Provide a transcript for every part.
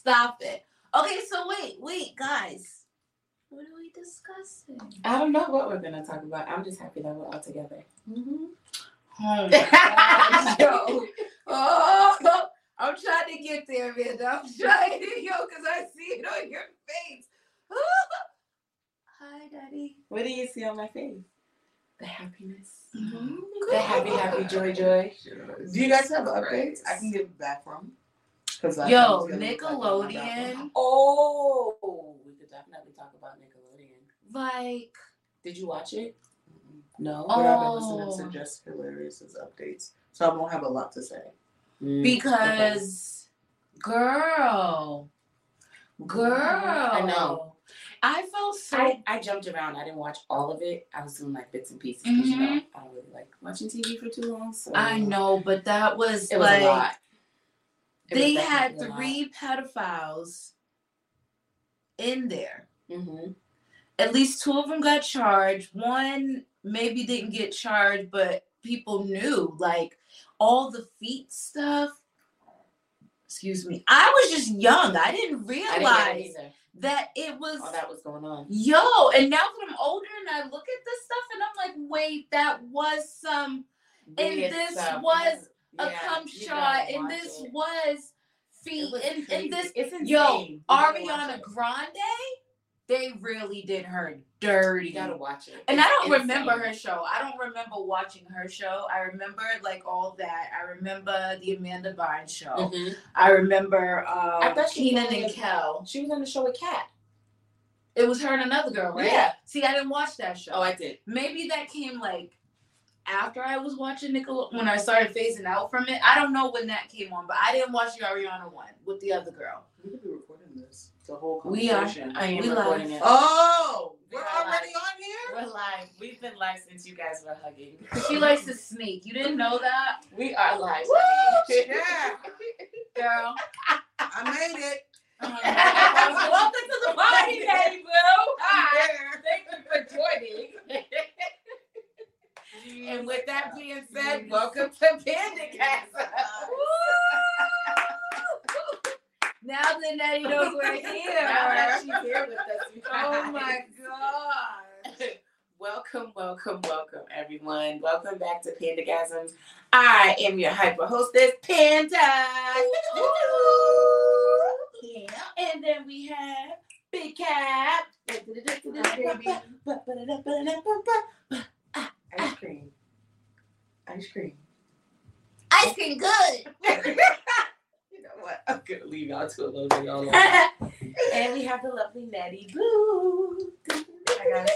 Stop it. Okay, so wait, guys. What are we discussing? I don't know what we're going to talk about. I'm just happy that we're all together. Mm-hmm. Oh my God, yo. Oh, I'm trying to get there, Amanda. I'm trying to, because I see it on your face. Hi, Daddy. What do you see on my face? The happiness. Mm-hmm. The happy, joy. Do you guys have updates? I can get back from. Yo, Nickelodeon. Oh, we could definitely talk about Nickelodeon. Like, did you watch it? No. But I've been listening to just hilarious updates, so I won't have a lot to say. Because, girl, I know. I felt so. I jumped around. I didn't watch all of it. I was doing like bits and pieces because I don't really like watching TV for too long. So I know, but that was it was a lot. They had 3 pedophiles in there. Mm-hmm. At least 2 of them got charged. 1 maybe didn't get charged, but people knew, like, all the feet stuff. Excuse me. I was just young. I didn't realize that it was all that was going on. Yo, and now that I'm older and I look at this stuff and I'm like, wait, that was some, and this was a cum shot, and this was feet, and this, Ariana Grande, they really did her dirty. You gotta watch it. And I don't remember her show. I don't remember watching her show. I remember like all that. I remember the Amanda Bynes show. Mm-hmm. I remember Kenan and Kel. She was on the show with Kat. It was her and another girl, right? Yeah. See, I didn't watch that show. Oh, I did. Maybe that came like after I was watching Nickelodeon, when I started phasing out from it. I don't know when that came on, but I didn't watch the Ariana one with the other girl. We could be recording this. The whole We are. conversation. I am recording it. Oh, we're already on here? We're live. We've been live since you guys were hugging. She likes to sneak. You didn't know that? We are live. Yeah. Girl. I made it. Welcome to the party, baby boo. Hi. Thank you for joining. And with that being said, welcome to Pandacast. Now that Nettie knows we're here. Now that she's here with us. Oh my God. Welcome, everyone. Welcome back to Pandagasms. I am your hyper hostess, Panda. Yeah. And then we have Big Cap. Ice cream. Ice cream good. You know what? I'm going to leave y'all to a little bit y'all alone. And we have the lovely Nettie Boo. Hi, guys.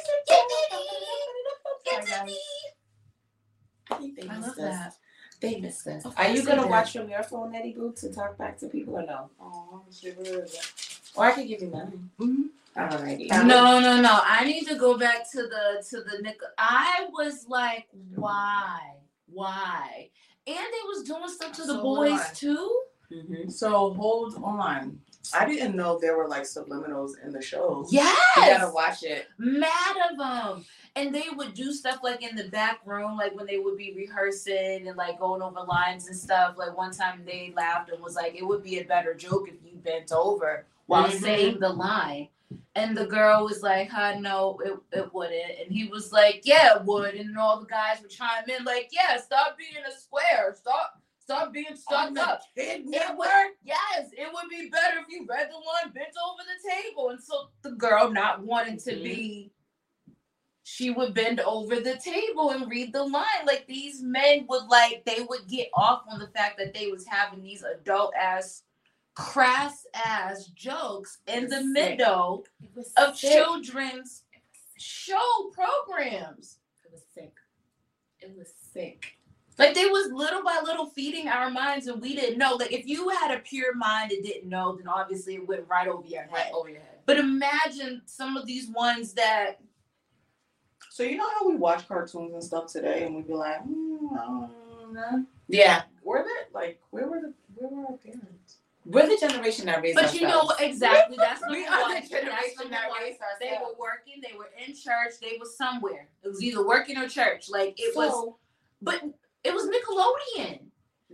I think they missed us. That. They missed us. Of Are you course going to they watch from your phone, Nettie Boo, to talk back to people or no? Oh, where is it? Or I could give you mine. Mm-hmm. Alrighty. No. I need to go back to the nickel. I was like, why? And they was doing stuff to the boys too. Mm-hmm. So hold on. I didn't know there were like subliminals in the shows. Yes. You gotta watch it. Mad of them. And they would do stuff like in the back room, like when they would be rehearsing and like going over lines and stuff. Like one time they laughed and was like, it would be a better joke if you bent over while saying the line. And the girl was like, no, it wouldn't. And he was like, yeah, it would. And then all the guys would chime in like, yeah, stop being a square. Stop being stuck up. It would be better if you read the line bent over the table. And so the girl not wanting to be, she would bend over the table and read the line. Like these men would they would get off on the fact that they was having these adult ass, crass ass jokes in the middle of children's show programs. It was sick. Like they was little by little feeding our minds and we didn't know. Like if you had a pure mind and didn't know, then obviously it went right over your head. But imagine some of these ones that. So you know how we watch cartoons and stuff today and we'd be like, I don't know. Yeah. Where were our parents? We're the generation that raised ourselves. But you know exactly. That's what we are the generation that raised ourselves. They were working. They were in church. They were somewhere. It was either working or church. Like it was. But it was Nickelodeon.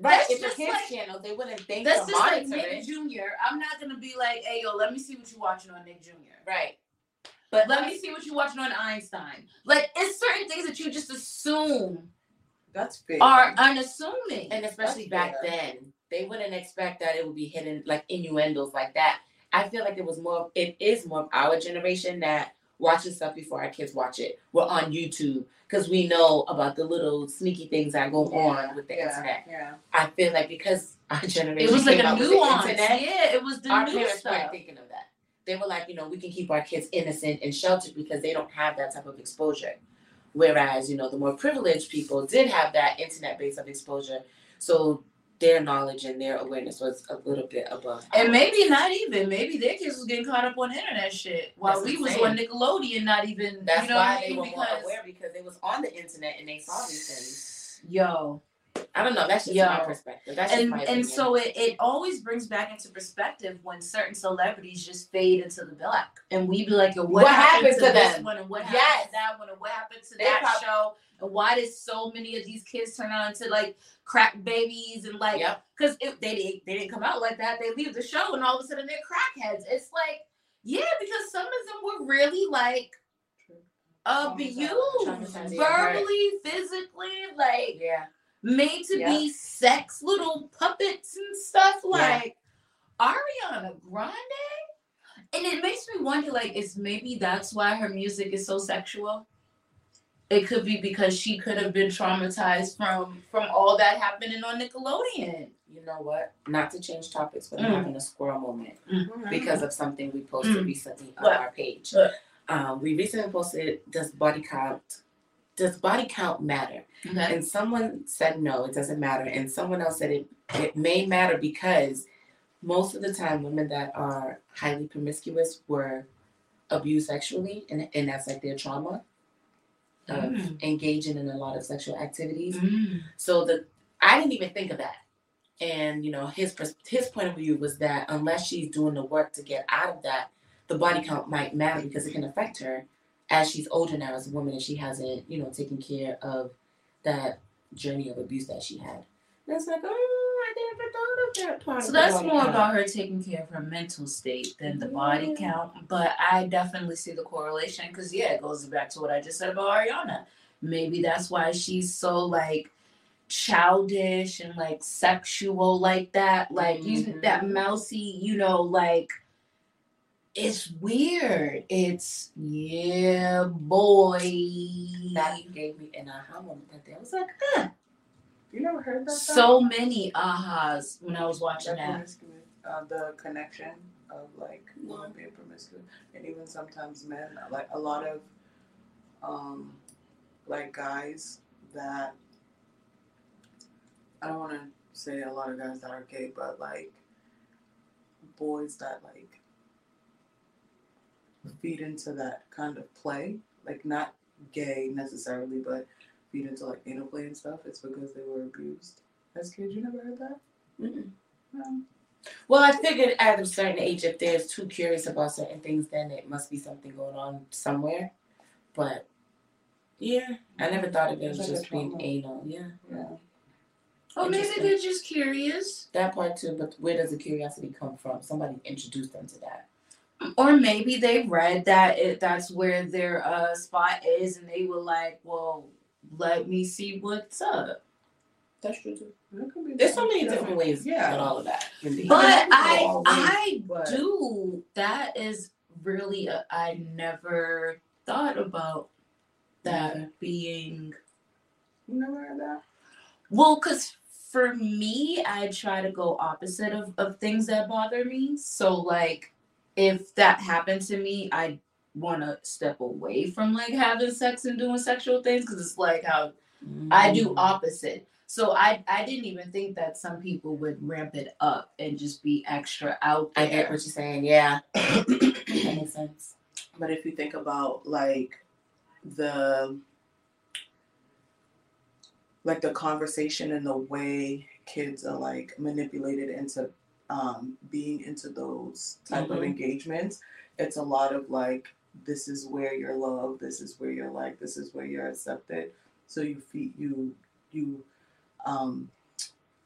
Right. That's If the just kids like channel, they wouldn't think that's to just like monitor Nick it. Jr. I'm not gonna be like, hey yo, let me see what you're watching on Nick Jr. Right. But Let me see what you're watching on Einstein. Like it's certain things that you just assume That's fair. are unassuming. and especially That's back fair. then, they wouldn't expect that it would be hidden like innuendos like that. I feel like it is more of our generation that watching stuff before our kids watch it. We're on YouTube because we know about the little sneaky things that go on with the internet. Yeah. I feel like because our generation It was like came a out with the nuance. internet, Yeah, it was the our new parents weren't stuff. thinking of that. They were like, we can keep our kids innocent and sheltered because they don't have that type of exposure. Whereas, the more privileged people did have that internet base of exposure. So their knowledge and their awareness was a little bit above. And ours. maybe not even. Maybe their kids was getting caught up on internet shit while That's we was insane. on Nickelodeon, not even. That's you know why what I they mean? were more aware because they was on the internet and they saw these things. Yo. I don't know. That's just my perspective. That's just my opinion. And so it always brings back into perspective when certain celebrities just fade into the black, and we be like, what happened to this one, and what happened to that one, and what happened to that show, and why did so many of these kids turn out into like crack babies and like because they didn't come out like that. They leave the show and all of a sudden they're crackheads. It's like because some of them were really like abused verbally, physically, like made to be sex little puppets and stuff like Ariana Grande. And it makes me wonder, like, maybe that's why her music is so sexual. It could be because she could have been traumatized from all that happening on Nickelodeon. You know what? Not to change topics, but I'm having a squirrel moment because of something we posted recently on our page. We recently posted, does body count matter? Okay. And someone said no, it doesn't matter. And someone else said it may matter because most of the time women that are highly promiscuous were abused sexually, and that's like their trauma of engaging in a lot of sexual activities. So I didn't even think of that. And his point of view was that unless she's doing the work to get out of that, the body count might matter because it can affect her as she's older now as a woman and she hasn't, taken care of that journey of abuse that she had. And it's like, I never thought of that part. So that's more about her taking care of her mental state than the body count. But I definitely see the correlation because, it goes back to what I just said about Ariana. Maybe that's why she's so, like, childish and, like, sexual like that. Like, using that mousy, like, it's weird. It's, boy. That gave me an aha moment that day. I was like, You never heard that? So many ahas when I was watching that. The connection of like women being promiscuous, and even sometimes men. Like a lot of, like guys that. I don't want to say a lot of guys that are gay, but like boys that like feed into that kind of play, like not gay necessarily, but feed into like anal play and stuff. It's because they were abused as kids. You never heard that? No. Well, I figured at a certain age, if they're too curious about certain things, then it must be something going on somewhere. But I never thought of it as just being anal. Yeah. Oh, maybe they're just curious. That part too, but where does the curiosity come from? Somebody introduced them to that. Or maybe they read that that's where their spot is, and they were like, "Well, let me see what's up." That's true too. There's so many different ways with all of that. Indeed. But I do. That is really I never thought about that being. You never heard that? Well, because for me, I try to go opposite of things that bother me. So like, if that happened to me, I want to step away from like having sex and doing sexual things because it's like how I do opposite. So I didn't even think that some people would ramp it up and just be extra out there. I get what you're saying. Yeah, that makes sense. But if you think about like the conversation and the way kids are like manipulated into being into those type of engagements, it's a lot of like, this is where you're loved, this is where you're liked, this is where you're accepted. So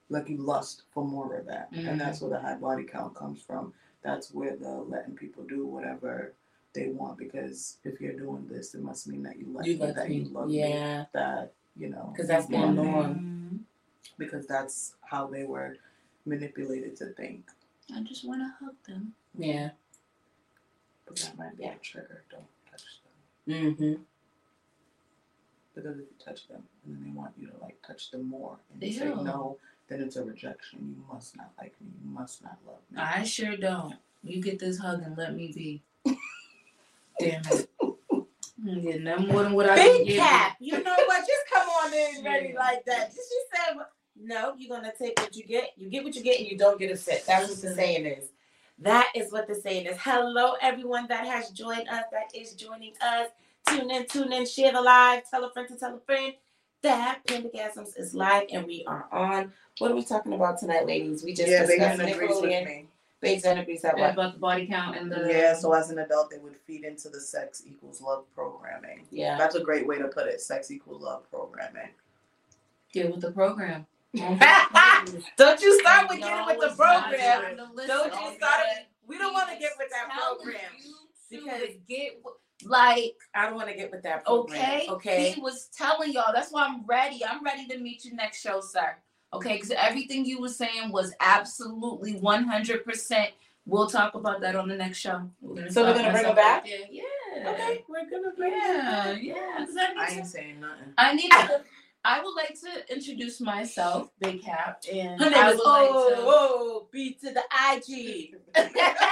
like you lust for more of that, and that's where the high body count comes from. That's where the letting people do whatever they want, because if you're doing this, it must mean that you love me, that you know, because that's their norm. Because that's how they were manipulated to think. I just want to hug them. Yeah. But that might be a trigger. Don't touch them. Because if you touch them, and then they want you to like touch them more, and you say no, then it's a rejection. You must not like me. You must not love me. I sure don't. You get this hug and let me be. Damn it. I'm getting nothing more than what I Big get. Cap. You know what? Just come on in ready like that. She said, no, you're going to take what you get. You get what you get and you don't get upset. That's what the saying is. That is what the saying is. Hello, everyone that has joined us, that is joining us. Tune in, share the live, tell a friend to tell a friend. That Pendagasms is live and we are on. What are we talking about tonight, ladies? We just discussed Nickelodeon. Biggs and agrees that what? About the body count and the... Yeah, so as an adult, they would feed into the sex equals love programming. Yeah. That's a great way to put it. Sex equals love programming. Get with the program. Don't you start with getting with the program. Don't you start it. We don't want to get with that program. Because I don't want to get with that program. Okay. He was telling y'all. That's why I'm ready. I'm ready to meet you next show, sir. Okay, because everything you were saying was absolutely 100%. We'll talk about that on the next show. So we're gonna bring him back? Yeah. Okay, we're gonna bring him back. Yeah. I ain't saying nothing. I would like to introduce myself, Big Cap, and her name is B to the IG. You like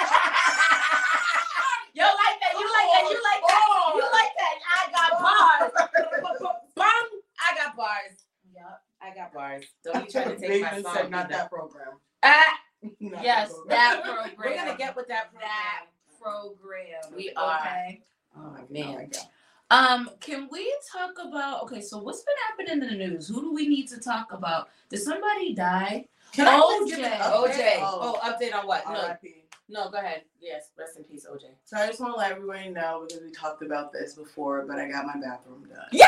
that? You like that? I got bars. Bum! I got bars. Yep. I got bars. Don't be trying to take my song. Said not that program. Yes, that program. We're gonna get with that program. That program. We are. Okay. Oh man. Can we talk about? Okay, so what's been happening in the news? Who do we need to talk about? Did somebody die? OJ. Oh, update on what? R.I.P. No, go ahead. Yes, rest in peace, OJ. So I just want to let everybody know, because we talked about this before, but I got my bathroom done. Yeah!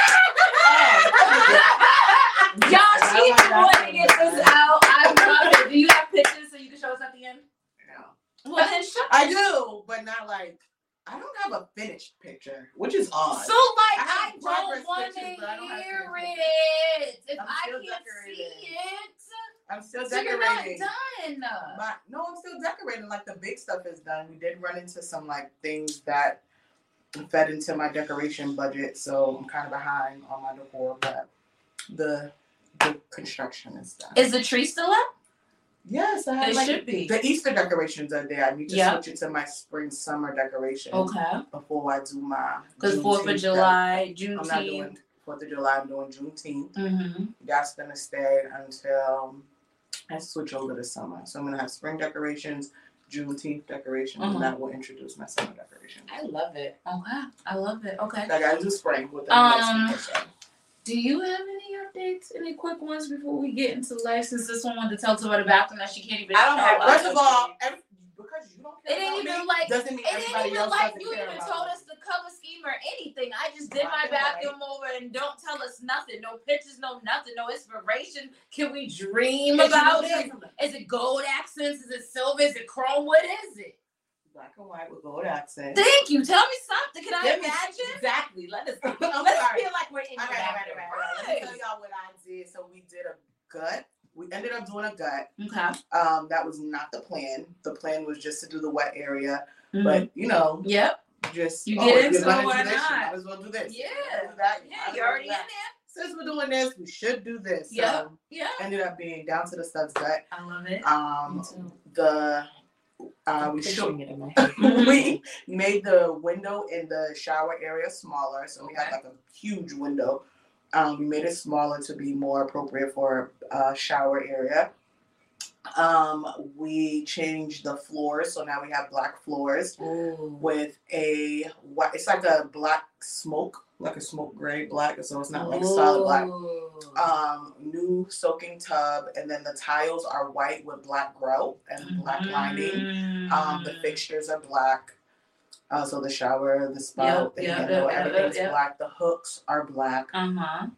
Y'all, she's going to get this out. I love it. Do you have pictures so you can show us at the end? No. Well, then I do, but not like, I don't have a finished picture, which is odd. So, like, I don't want to pictures, but I don't have hear finished it. If I'm I still can't decorating. see it, I'm still so you're decorating. not done. But no, I'm still decorating. Like, the big stuff is done. We did run into some like things that fed into my decoration budget, so I'm kind of behind on my decor. But the construction is done. Is the tree still up? Yes, I have. It should be. The Easter decorations are there. I need to switch it to my spring summer decoration. Okay. Before I do my. Because 4th of July, Juneteenth. I'm not doing 4th of July. I'm doing Juneteenth. Mm-hmm. That's gonna stay until I switch over to summer. So I'm gonna have spring decorations, Juneteenth decorations, and that will introduce my summer decoration. I love it. Okay, I love it. Okay. I gotta do spring with the next week or so. Do you have any updates? Any quick ones before we get into life? Since this one wanted to tell us about the bathroom that she can't even. I don't have. First of all, because you don't care it ain't about even me, like. Doesn't mean it ain't everybody even else like doesn't you care even about told me. us the color scheme or anything. I just did my bathroom over and don't tell us nothing. No pictures, no nothing, no inspiration. Can we dream about it? Is it gold accents? Is it silver? Is it chrome? What is it? Black and white with gold accents. Thank you. Tell me something. Can I imagine? Exactly. Let us feel like we're in All right. Let me tell y'all what I did. So we did a gut. We ended up doing a gut. Okay. That was not the plan. The plan was just to do the wet area. Mm-hmm. But Yep. Just you get into it, why why not? Might as well do this. Yeah. You're already in there. Since we're doing this, we should do this. Yeah. So ended up being down to the studs gut. I love it. We made the window in the shower area smaller, so we had like a huge window. We made it smaller to be more appropriate for a shower area. We changed the floors, so now we have black floors with a white. It's like a black smoke, like a smoke gray black, so it's not like solid black. New soaking tub, and then the tiles are white with black grout and black lining. The fixtures are black. So the shower, the spout, the handle, everything's black. The hooks are black.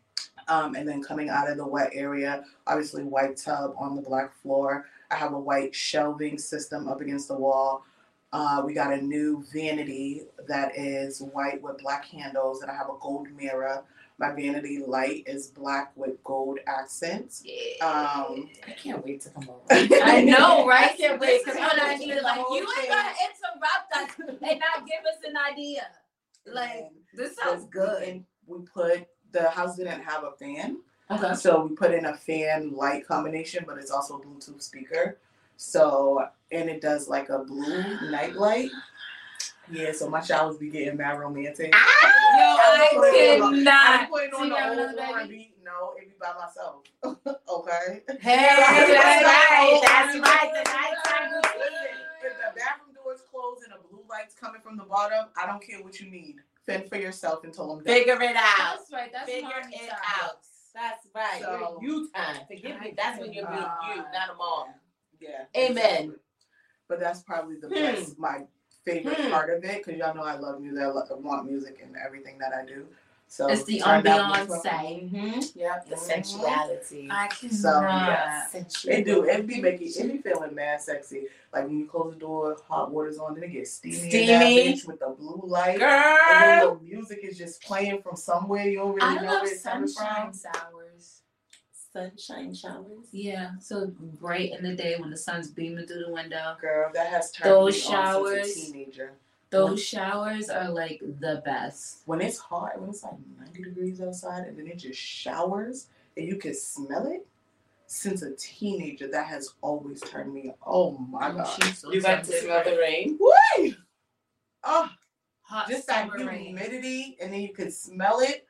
And then coming out of the wet area, obviously white tub on the black floor. I have a white shelving system up against the wall. We got a new vanity that is white with black handles, and I have a gold mirror. My vanity light is black with gold accents. Yeah. I can't wait to come over. I know, right? I can't wait. This is what I need. Like, you ain't gonna interrupt us and not give us an idea. Like, this sounds good. And we put, the house didn't have a fan. Okay. So we put in a fan light combination, but it's also a Bluetooth speaker. So, and it does like a blue night light. Yeah, so my showers be getting mad romantic. Yo, I cannot. I'm putting on the old R&B. No, it be by myself. Okay. Hey, that's right. That's right. The nighttime routine. If the bathroom door is closed and a blue light's coming from the bottom, I don't care what you need. Fend for yourself until I'm done. Figure it out. That's right. That's Figure mommy it time. out. That's right. So, Your you time. Forgive me. That's when you're being you, not a mom. Yeah. Amen. Exactly. But that's probably the best, my favorite part of it, because y'all know I love music. I want music in everything that I do. So It's the turn that ambiance. Yeah, the sensuality. I cannot. So, yeah. Sensuality. It do. It be feeling mad sexy. Like when you close the door, hot water's on, then it gets steamy. In that bitch with the blue light. Girl. And then the music is just playing from somewhere you don't really I know love where it's coming sunshine from. showers. Sunshine showers. Yeah, so bright in the day when the sun's beaming through the window. Girl, that has turned Those me on showers. since a teenager. Those showers are like the best. When it's hot, when it's like 90 degrees outside, and then it just showers, and you can smell it. Since a teenager, that has always turned me on. Oh my God. She's so You got to smell the rain? Woo! Oh, hot just that summer rain. humidity, and then you can smell it.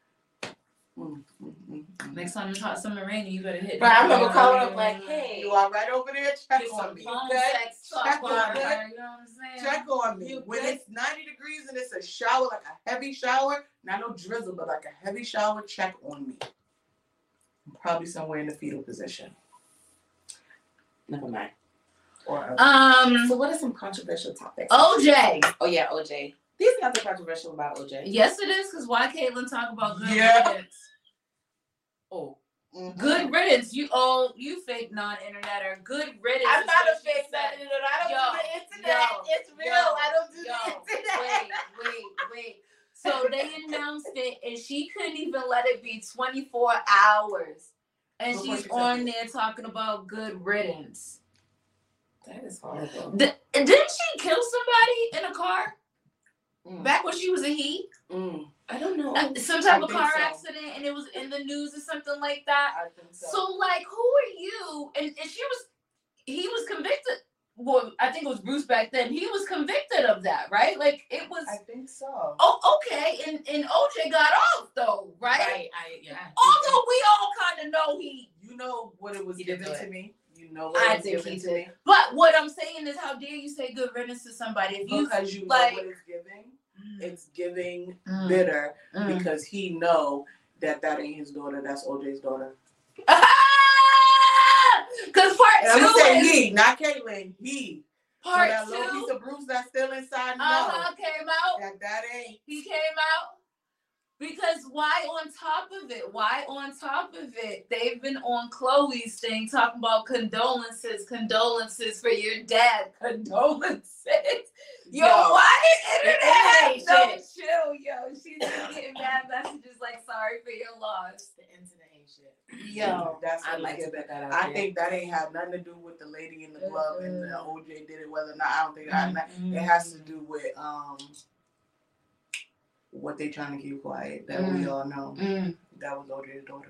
Next time it's hot summer rain, you better hit. But I remember calling up like, hey. You are right over there. Check Get on some me. phone Okay? sex talk Check with on her, me. you know what I'm saying? Check on me. You When good? it's 90 degrees and it's a shower, like a heavy shower, not no drizzle, but like a heavy shower, check on me. I'm probably somewhere in the fetal position. Never mind. Or So what are some controversial topics? OJ. Oh yeah, OJ. There's nothing controversial about OJ. Yes, it is, because why Caitlin talk about good Yeah. riddance? Oh, good riddance. You fake non-internet or good riddance. I'm is not what a she fake said. internet. I don't Yo, do the internet. yo, It's real. yo, I don't do yo, the internet. Wait. So they announced it, and she couldn't even let it be 24 hours. And Before she's she on said there talking about good riddance. That is horrible. Didn't she kill somebody in a car? Back when she was a he? I don't know. Some type of think car so. accident, and it was in the news or something like that. I think so. So, like, who are you? And he was convicted. Well, I think it was Bruce back then. He was convicted of that, right? Like, it was. I think so. Oh, okay. And OJ got off though, right? Yeah. Although we all kind of know he. You know what it was He did given do to it. me. You know what I it was think given he to did. me. But what I'm saying is, how dare you say good riddance to somebody if you Because you know like. what it's giving. It's giving Mm. bitter Mm. because he know that ain't his daughter. That's OJ's daughter. Because part And I'm two gonna say is he, not Caitlyn. He. part so that little piece two. of Bruce that's still inside. Came out. That ain't. He came out. Because why on top of it? Why on top of it? They've been on Chloe's thing talking about condolences for your dad. Condolences. Yo, why the internet? No, chill, yo. She's been getting bad messages like sorry for your loss. The internet ain't shit. Yo, That's I'd what like to given. put that out I there. think that ain't have nothing to do with the lady in the glove and the OJ did it. Whether or not, I don't think it has to do with what they trying to keep quiet. That we all know. That was OJ's daughter.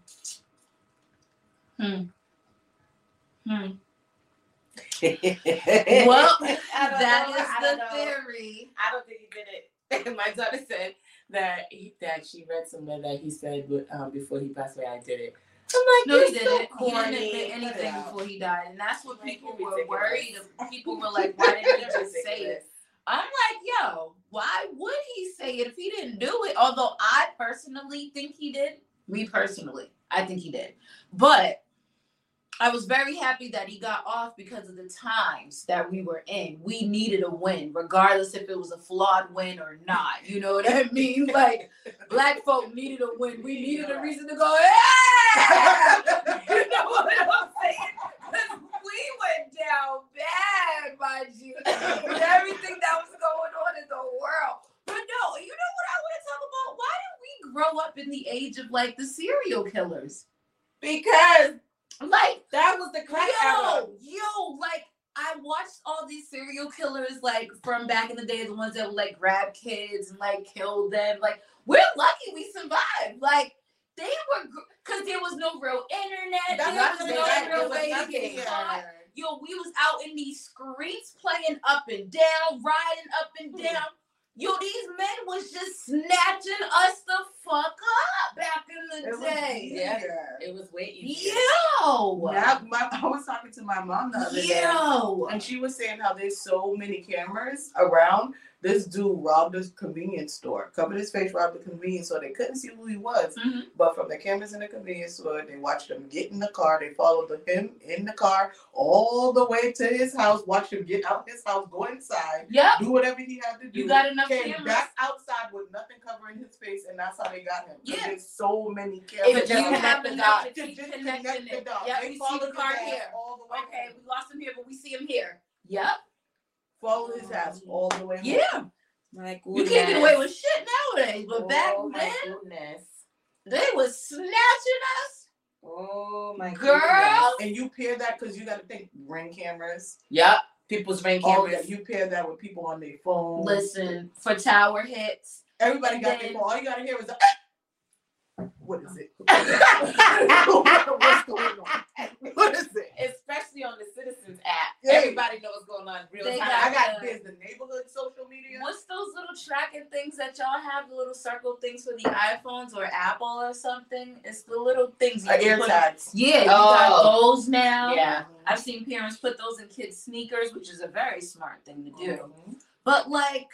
Well, I that don't is know. the theory. I don't think he did it. My daughter said that she read somewhere that he said before he passed away, I did it. I'm like, No, he you're so didn't. He corny. didn't admit anything Cut it out. before he died, and that's what Like, people you're were ridiculous. worried. People were like, "Why didn't he You're just say ridiculous. it?" I'm like, "Yo, why would he say it if he didn't do it?" Although I personally think he did. Me personally, I think he did. But I was very happy that he got off because of the times that we were in. We needed a win, regardless if it was a flawed win or not. You know what I mean? Like, black folk needed a win. We needed a reason to go, yeah! You know what I'm saying? Because we went down bad, mind you, with everything that was going on in the world. But no, you know what I want to talk about? Why did we grow up in the age of, like, the serial killers? Because Like, that was the crack era. like, I watched all these serial killers, like, from back in the day, the ones that would, like, grab kids and, like, kill them. Like, we're lucky we survived. Like, they were, because there was no real internet. There was no real way to get caught. Yo, we was out in these streets playing up and down, riding up and down. Yo, these men was just snatching us the fuck up back in the day. It was way easier. Yo! Now, I was talking to my mom the other day, and she was saying how there's so many cameras around. This dude robbed a convenience store, covered his face, robbed the convenience store. They couldn't see who he was, but from the cameras in the convenience store, they watched him get in the car. They followed him in the car all the way to his house, watched him get out his house, go inside, do whatever he had to do. You got enough came cameras? Back outside with nothing covering his face, and that's how they got him. Yeah. There's so many cameras. If you have the enough dots. to keep Just connecting connect the it. dots. Yep, They we see followed the car his ass here. all the way Okay, home. we lost him here, but we see him here. Yep. Follow his ass all the way home. Yeah. My You goodness. can't get away with shit nowadays, but back Oh my then, goodness. they was snatching us. Oh my Girl. goodness. And you pair that, because you got to think Ring cameras. Yep. People's Ring Oh, cameras. yeah, you pair that with people on their phone. Listen, for tower hits. Everybody got Then- their phone. All you got to hear is what is it? What's going on? What is it? Especially on the Citizens app. Yeah. Everybody knows what's going on in real They time. I got there's the neighborhood social media. What's those little tracking things that y'all have? The little circle things for the iPhones or Apple or something? It's the little things. You can put- AirTags. Yeah, you got Oh. those now. Yeah. I've seen parents put those in kids' sneakers, which is a very smart thing to do. Mhm. But like,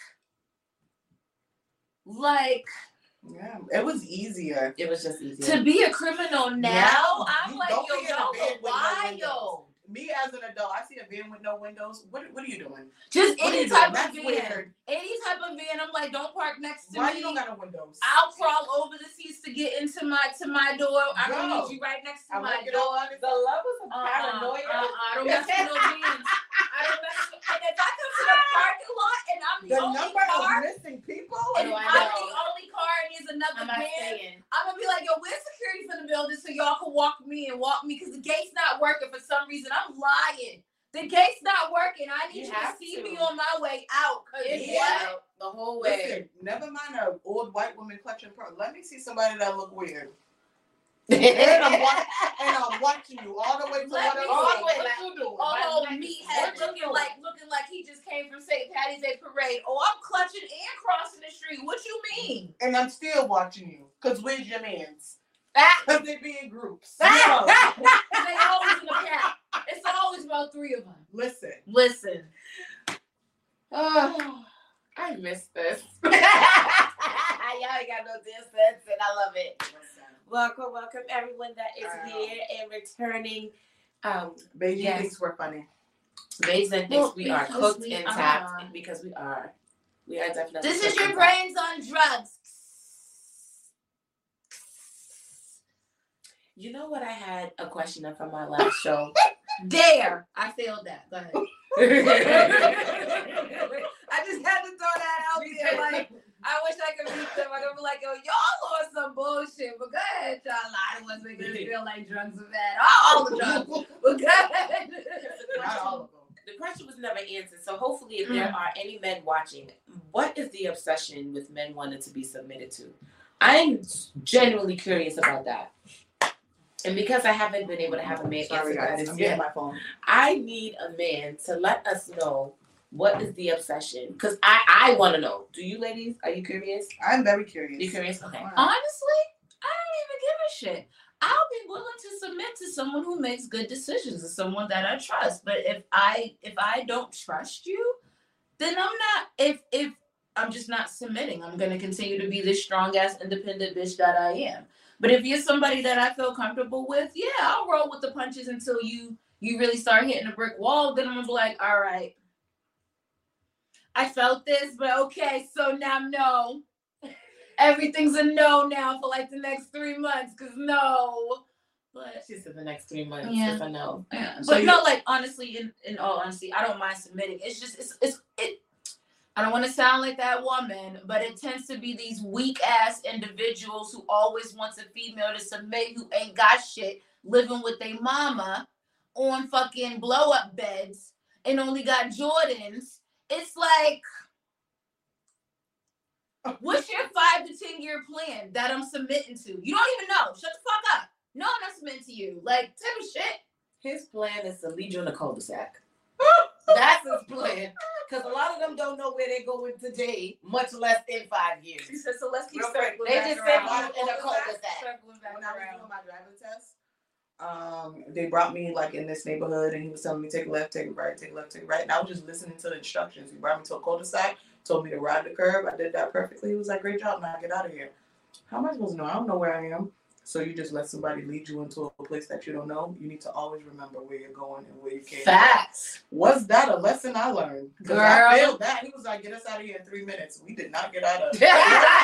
Yeah, it was easier. It was just easier. to be a criminal now, I'm you like, don't yo, be in a y'all van go with no wild. windows. Me as an adult, I see a van with no windows. What are you doing? Just What are any you type doing? of That's van. weird. Any type of van, I'm like, don't park next to Why me. you don't got no windows? I'll crawl over the seats to get into my door. I don't Go. need you right next to I my won't get door. on it. The levels of paranoia. I don't mess with no vans. I don't mess with, and if I come to the parking lot and I'm the, The only number car, of missing people. and Oh, if I I'm know. the only car and there's another I'm not van, saying. I'm gonna be like, yo, where's security for the building so y'all can walk me because the gate's not working for some reason. I'm lying. The gate's not working. I need you to have see to. me on my way out. Cause It's what? out the whole way. Listen, never mind an old white woman clutching purse. Let me see somebody that look weird. and And I'm watching you all the way to Let whatever. me What see. you doing? Oh, My meathead neck is looking like he just came from St. Patty's Day parade. Oh, I'm clutching and crossing the street. What you mean? And I'm still watching you. Cause where's your mans? Ah, Cause they be in groups. they always in a pack. It's always about three of them. Listen. Oh, I miss this. Y'all ain't got no distance, and I love it. Welcome everyone that is here and returning. Baby Yes. thinks we're funny. Basin thinks Well, we are because cooked we and are. tapped because we are. We are definitely. This is cooked your and tapped. brains on drugs. You know what? I had a question from my last show. Dare. I failed that. Go ahead. I just had to throw that out there. Like, I wish I could reach them. I'm gonna be like, yo, y'all on some bullshit. But go ahead, y'all. I don't want to make it feel like drugs are bad. All the drugs. But go ahead. Not all of them. The question was never answered. So hopefully, if there are any men watching, what is the obsession with men wanting to be submitted to? I'm genuinely curious about that. And because I haven't been able to have a man Sorry, answer guys. that I'm yet, getting my phone. I need a man to let us know what is the obsession. Because I want to know. Do you ladies? Are you curious? I'm very curious. You curious? Okay. Honestly, I don't even give a shit. I'll be willing to submit to someone who makes good decisions, to someone that I trust. But if I don't trust you, then I'm not. If I'm just not submitting, I'm gonna continue to be this strong ass independent bitch that I am. But if you're somebody that I feel comfortable with, yeah, I'll roll with the punches until you really start hitting a brick wall. Then I'm gonna be like, all right, I felt this, but okay, so now no. Everything's a no now for like the next 3 months, cause no. But she said the next 3 months yeah. if I know. Yeah. So but no, like honestly, in all honesty, I don't mind submitting. It's just it. I don't want to sound like that woman, but it tends to be these weak ass individuals who always wants a female to submit who ain't got shit, living with their mama on fucking blow up beds and only got Jordans. It's like, what's your 5 to 10 year plan that I'm submitting to? You don't even know. Shut the fuck up. No, I'm not submitting to you. Like, type of shit. His plan is to lead you in a cul-de-sac. That's his plan. Because a lot of them don't know where they're going today, much less in 5 years. She said, so let's keep circling. They just said in a cul-de-sac. When I was doing my driving test, they brought me like in this neighborhood and he was telling me take a left, take a right, take a left, take a right. And I was just listening to the instructions. He brought me to a cul-de-sac, told me to ride the curb. I did that perfectly. He was like, great job, now get out of here. How am I supposed to know? I don't know where I am. So you just let somebody lead you into a place that you don't know. You need to always remember where you're going and where you came. Facts. Was that a lesson I learned? Girl. I failed that. He was like, get us out of here in 3 minutes. We did not get out of here.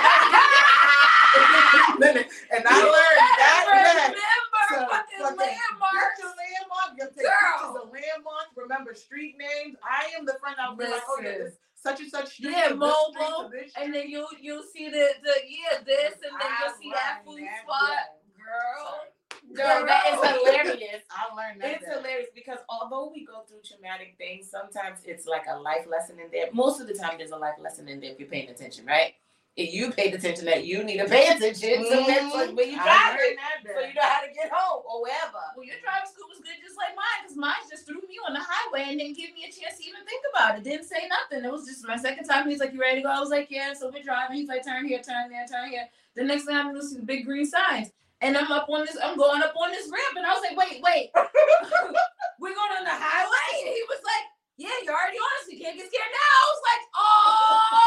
And I learned that. Remember fucking landmarks. Get your landmark. You take pictures of landmarks. Remember street names. I am the friend I'll be like, oh yeah, this such and such street. Yeah, mobile. And then you'll see the this, and then you'll see that food spot. Girl, that is hilarious. I learned that. It's hilarious because although we go through traumatic things, sometimes it's like a life lesson in there. Most of the time, there's a life lesson in there if you're paying attention, right? If you paid attention, that you need to pay attention to when you drive it, so you know how to get home or wherever. Well, your driving school was good just like mine, because mine just threw me on the highway and didn't give me a chance to even think about it. Didn't say nothing. It was just my second time. He's like, you ready to go? I was like, yeah. So we're driving. He's like, turn here, turn there, turn here. The next thing I'm going to see the big green signs. And I'm going up on this ramp. And I was like, wait. We're going on the highway? And he was like, yeah, you're already on it, so you can't get scared now. I was like, oh!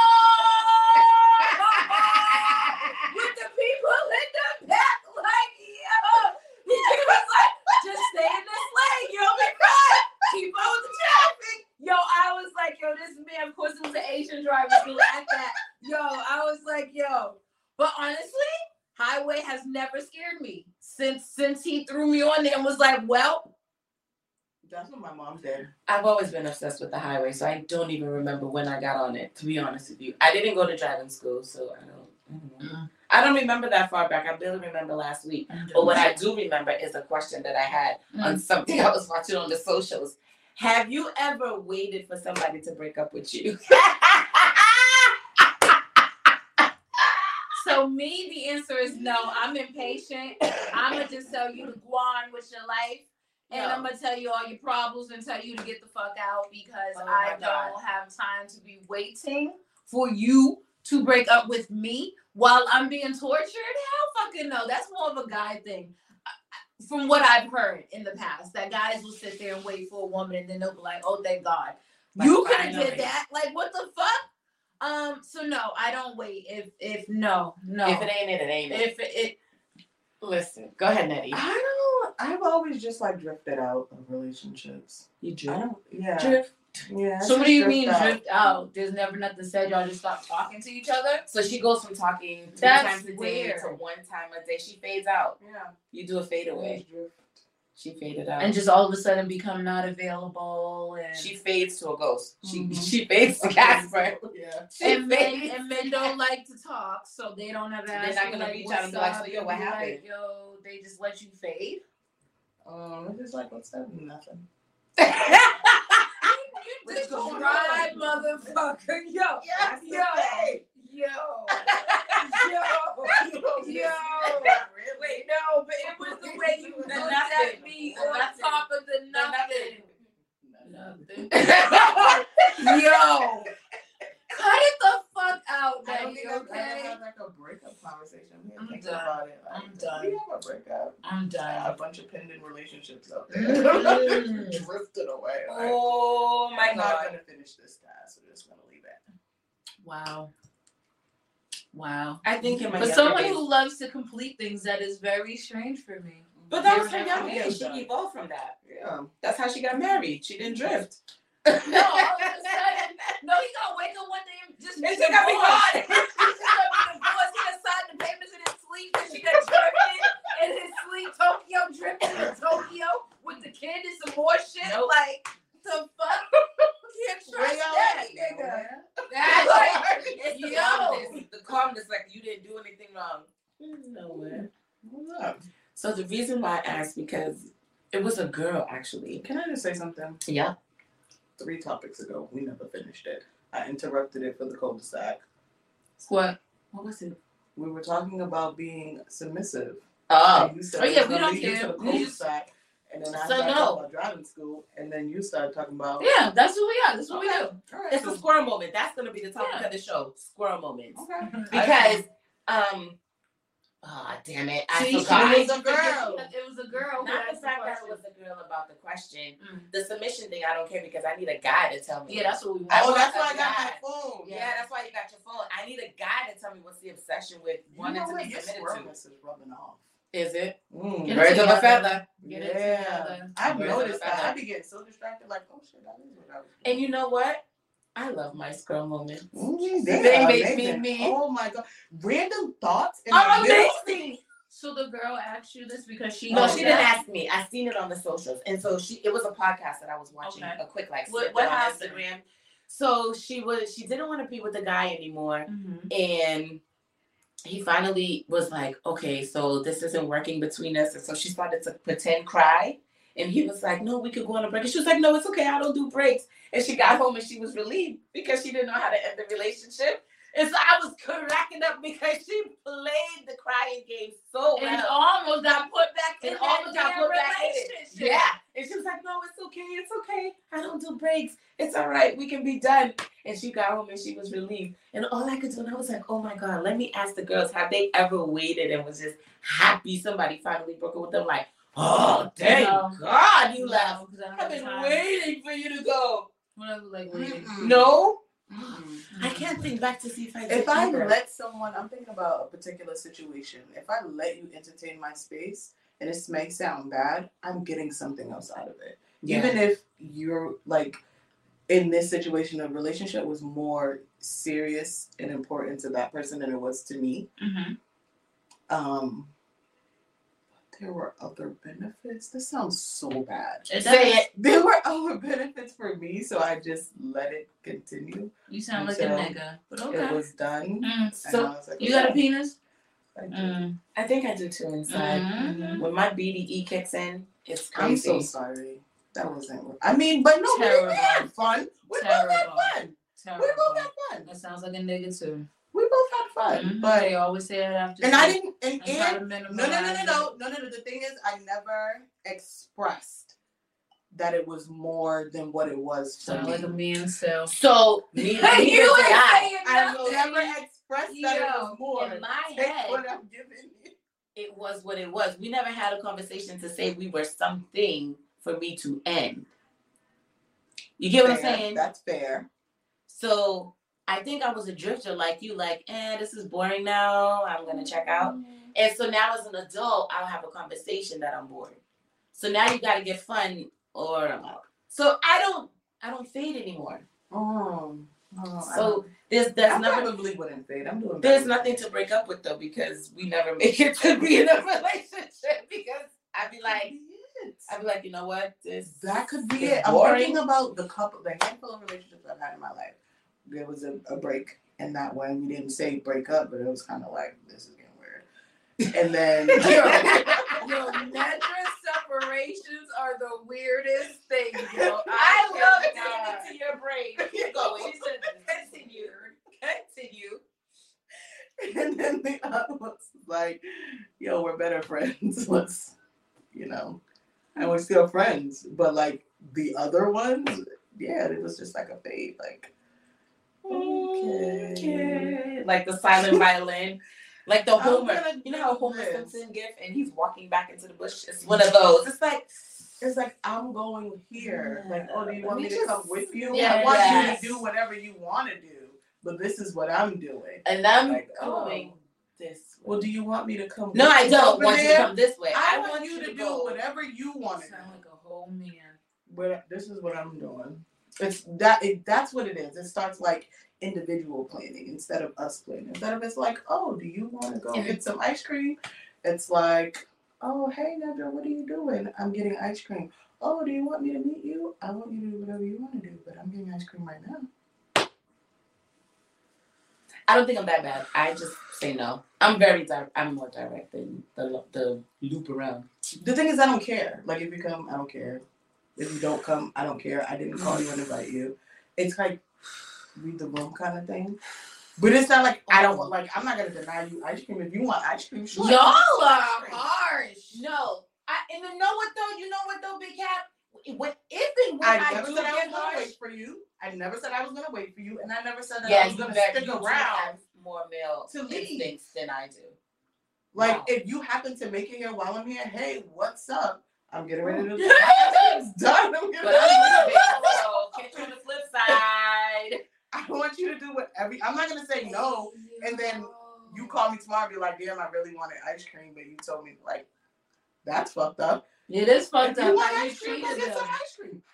With the people in the back, like, yo. He was like, just stay in this lane. You'll be fine. Keep up with the traffic. Yo, I was like, yo, this man, of course, it was an Asian driver who at that. Yo, I was like, yo. But honestly, highway has never scared me since he threw me on there and was like, well. That's what my mom did. I've always been obsessed with the highway, so I don't even remember when I got on it, to be honest with you. I didn't go to driving school, so I don't remember that far back. I barely remember last week. But what I do remember is a question that I had on something I was watching on the socials. Have you ever waited for somebody to break up with you? So me, the answer is no. I'm impatient. I'm going to just tell you to go on with your life. And I'm going to tell you all your problems and tell you to get the fuck out, because I don't have time to be waiting for you to break up with me while I'm being tortured. Hell fucking no. That's more of a guy thing. From what I've heard in the past, that guys will sit there and wait for a woman and then they'll be like, oh, thank God. You could have did that. Like, what the fuck? So no, I don't wait. If no. If it ain't it ain't it. Listen, go ahead, Nettie. I've always just like drifted out of relationships. You drift? Drift. Yeah. So what do you mean drift out? There's never nothing said. Y'all just stop talking to each other? So she goes from talking 3 times a day to 1 time a day. She fades out. Yeah. You do a fade away. She faded out. And just all of a sudden become not available. And she fades to a ghost. She fades to Casper. Yeah. And men don't like to talk, so they don't have They're not gonna reach out and be like, so yo, what happened? Like, yo, they just let you fade. It's just like, what's that? Nothing. You just dry motherfucker. Yo. Wait, no, but it was the way you looked at me on top of the nothing. Yo. Cut it the fuck out, I don't baby, think okay? I've had like a breakup conversation. I'm Think done. about it. Like, I'm done. We have a breakup. I'm done. A bunch of pending relationships out there. Drifted away. Like, Oh my I'm God. not gonna finish this task. We're just gonna leave it. Wow. Wow. I think in my But younger someone days- who loves to complete things, that is very strange for me. But that was her Yeah, young yeah, age. She yeah. evolved from that. Yeah. That's how she got married. She didn't drift. No, all of a sudden, no, he gonna wake up one day and just And she gonna be gone. She's gonna be divorced. He done signed the papers in his sleep, and she done drifted in his sleep. Tokyo drifted in Tokyo with the kid and some more shit. Nope. Like the fuck. Can't Where trust y'all that at? nigga. Nowhere. That's like, It's the yo. calmness. The calmness, like you didn't do anything wrong. Nowhere. What's up? So the reason why I asked, because it was a girl actually. Can I just say something? Yeah. 3 topics ago, we never finished it. I interrupted it for the cul-de-sac. What? What was it? We were talking about being submissive. Oh. And you said Oh, yeah, it was we gonna don't lead you care. to the We just- cul-de-sac, and then I So started no. talking about driving school, and then you started talking about. Yeah, that's who we are. That's what we do. All right, It's so- a squirrel moment. That's gonna be the topic Yeah. of the show. Squirrel moments. Okay. Because oh damn it. I See, forgot. it was a girl. It was a girl. who Not the asked fact that it question. was a girl about the question. Mm. The submission thing, I don't care because I need a guy to tell me. Yeah, that's what we want. I Oh, want that's a why I got guy. my phone. Yeah, that's why you got your phone. I need a guy to tell me what's the obsession with wanting to be Your submitted squirrelness is rubbing off. to. Is it? Mm. Get it Birds of a together. feather. Get it Yeah. together. I've Birds of a noticed that. feather. I be getting so distracted, like, oh shit, that is what I was doing. And you know what? I love my squirrel moments. They They are make me amazing. me. Oh my god. Random thoughts in I'm the middle. amazing. So the girl asked you this because she No, knows she that? didn't ask me. I seen it on the socials, and so it was a podcast that I was watching. Okay. A quick like What snippet on happened? Instagram. So she didn't want to be with the guy anymore, Mhm. and he finally was like, okay, so this isn't working between us, and so she started to pretend cry, and he was like, no, we could go on a break, and she was like, no, it's okay, I don't do breaks, and she got home and she was relieved because she didn't know how to end the relationship. And so I was cracking up because she played the crying game so well. And almost got put back in And that almost got damn put back in it. relationship. Yeah. And she was like, no, it's okay. I don't do breaks. It's all right. We can be done. And she got home and she was relieved. And all I could do, and I was like, oh my God, let me ask the girls, have they ever waited and was just happy somebody finally broke up with them? Like, oh, thank No. God you left. No, 'cause I don't I've have been time. waiting for you to go. Whatever, like waiting. Mm-mm. No? Mm-mm. I can't think back to see if I did If I either. let someone, I'm thinking about a particular situation. If I let you entertain my space, and this may sound bad, I'm getting something else out of it. Yeah. Even if you're like, in this situation, a relationship was more serious and important to that person than it was to me. Mm-hmm. There were other benefits. This sounds so bad. Say it. There were other benefits for me, so I just let it continue. You sound like a Until nigga, but okay. It was done. Mm. And I So was like, You got a okay, penis? I do. Mm. I think I do too inside. Mhm. When my BDE kicks in, it's I'm crazy. so sorry. That wasn't. I mean, but no, Terrible. we had fun. We both had Terrible. fun. Terrible. We both had fun. That sounds like a nigga too. We both had fun. Mhm. But They always say that after. and I didn't. And try to no. minimize it. The thing is, I never expressed that it was more than what it was for Sound me. like a man self. So me, Hey, me you as a ain't guy, saying I nothing. never expressed that it Yo, was more. in my Take head, what I'm giving you. it was what it was. We never had a conversation to say we were something for me to end. You get what I'm Fair. saying? That's fair. So I think I was a drifter like you, like, this is boring now. I'm gonna check out. And so now as an adult, I'll have a conversation that I'm bored. So now you gotta get fun or I'm out. So I don't fade anymore. So there's I never probably wouldn't fade. I'm doing. there's better. nothing to break up with though because we never make it to be in a relationship because I'd be like, you know what? That could be It's it. I'm boring. thinking about the handful of relationships I've had in my life. There was a break, and that one we didn't say break up, but it was kind of like this is getting weird. And then Yo, mattress separations are the weirdest thing, yo. I love cannot. digging into your brain. Keep going. Continue. and then the other was like, yo, we're better friends. Let's, and we're still friends. But like the other ones, yeah, it was just like a fade. Like, okay. Like the silent violin. Like the I'm Homer. gonna You know how do Homer this. Simpson gif and he's walking back into the bush? It's one of those. It's like I'm going here. Like, oh, do you want me to just- come with you? Yeah, I want yes. you to do whatever you want to do. but this is what I'm doing. And I'm Like, going this way. Well, do you want me to come? No, I don't over want you there? to come this way. I want you to do go. whatever you want to do. Sound like a whole man. But this is what I'm doing. It's that. That's what it is. It starts like individual planning instead of us planning. Instead of it's like, oh, do you want to go get some ice cream? It's like, oh, hey, Nedra, what are you doing? I'm getting ice cream. Oh, do you want me to meet you? I want you to do whatever you want to do, but I'm getting ice cream right now. I don't think I'm that bad. I just say no. I'm very direct. I'm more direct than the loop around. The thing is, I don't care. Like, if you come, I don't care. If you don't come, I don't care. I didn't call you and invite you. It's like read the room kind of thing. But it's not like I don't want. Like, I'm not gonna deny you ice cream if you want ice cream. Sure. Y'all are harsh. No, and you know what though, Big Cat. If and when I never do said I was get gonna harsh, wait for you. I never said I was gonna wait for you, and I never said that yeah, I was gonna stick you around. have more male to leave. instincts than I do. Like, Wow. if you happen to make it here while I'm here, hey, what's up? I'm getting ready to. It's done. I'm getting But ready I'm to so catch you on the flip side. I want you to do whatever. I'm not gonna say no, and then you call me tomorrow and be like, damn, I really wanted ice cream, but you told me, like, that's fucked up. It is fucked If you up. want How you ice cream, go treated get some them. ice cream.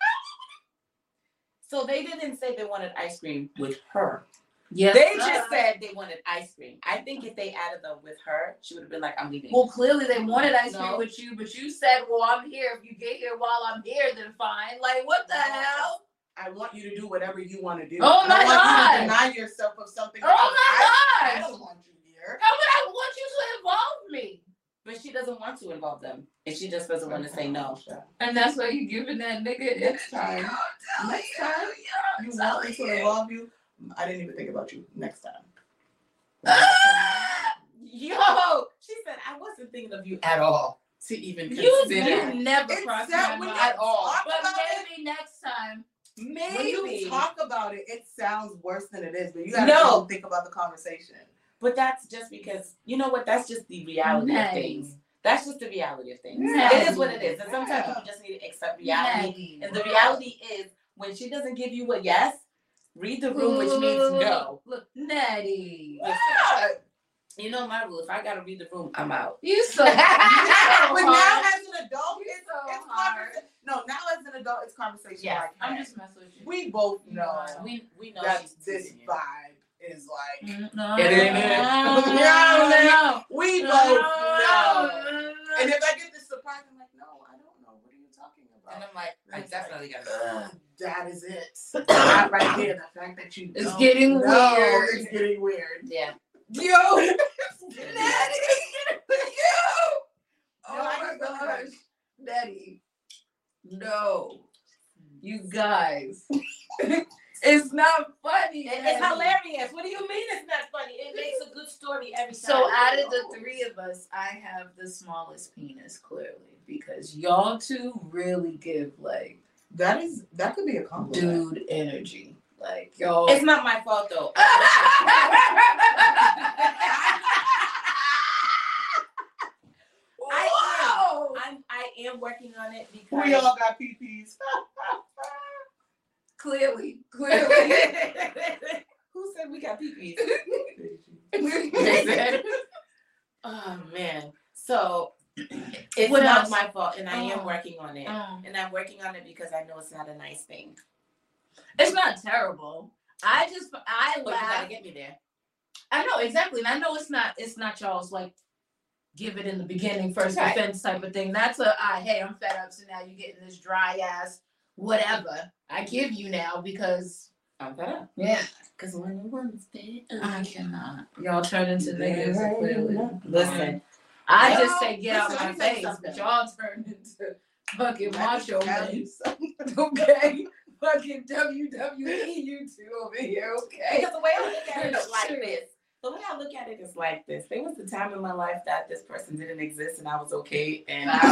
So they didn't say they wanted ice cream with her. Yes. They just said they wanted ice cream. I think if they added the with her, she would have been like, I'm leaving. Well, clearly they wanted ice cream No. with you, but you said, well, I'm here. If you get here while I'm here, then fine. Like, what the hell? I want you to do whatever you want to do. Oh my I want God. you to deny yourself of something. Oh my I gosh. don't want you here. How would I want you to involve me? But she doesn't want to involve them. And she just doesn't want to say no. And that's why you giving that nigga Next time. Next time you want me to involve you, I didn't even think about you. Next time. Yo, she said, I wasn't thinking of you at all to even consider. You never It's crossed that my when mind you at all. talk But about maybe next time. Maybe. When you talk about it, it sounds worse than it is, but you gotta No. think about the conversation. But that's just because, you know what? That's just the reality of things. That's just the reality of things. Yeah. It is what it is. And sometimes people just need to accept reality. And the reality is, when she doesn't give you a yes, read the room, which means no. Look, Natty. Listen, you know my rule. If I gotta read the room, I'm out. You so But now hard. as an adult, it's hard. conversation. No, now as an adult, it's conversation. Yeah, like, I'm hey, just messing with you. we both know We know that she's this teasing you. vibe is like No, It ain't it. no, we both no, know. no. And if I get this surprise, I'm like, no, I don't know. What are you talking And about? I'm like, I It's definitely like, gotta. that is it. Not right there. The fact that you It's don't getting know, weird. It's getting weird. Yeah. Yo, It's getting Natty, weird. yo. No, Oh I my just don't gosh, like- Natty. No, you guys. It's not funny. It's Natty. hilarious. What do you mean it's not funny? It makes a good story every time. So out of the three of us, I have the smallest penis, clearly, because y'all two really give like That could be a compliment. dude energy. Like y'all. It's not my fault though. Wow. I am working on it because We all got PPs. Clearly. Who said we got peepees? Oh man. So it's What not else? my fault and I am Oh. working on it. Oh. And I'm working on it because I know it's not a nice thing. It's not terrible. I But you laugh. gotta get me there. I know exactly, and I know it's not y'all's like give it in the beginning first Right. defense type of thing. That's a hey, I'm fed up, so now you're getting this dry ass whatever I give you now because I'm fed up. yeah, Because when the one's fed up. I cannot. Y'all turn into niggas clearly. Listen. I Yo, just say get out listen, my let me tell you face, something. but y'all turn into fucking macho men. something. Okay, fucking WWE you two over here. Okay. Because the way I look at it is like this. The way I look at it is like this. There was a time in my life that this person didn't exist and I was okay. And Now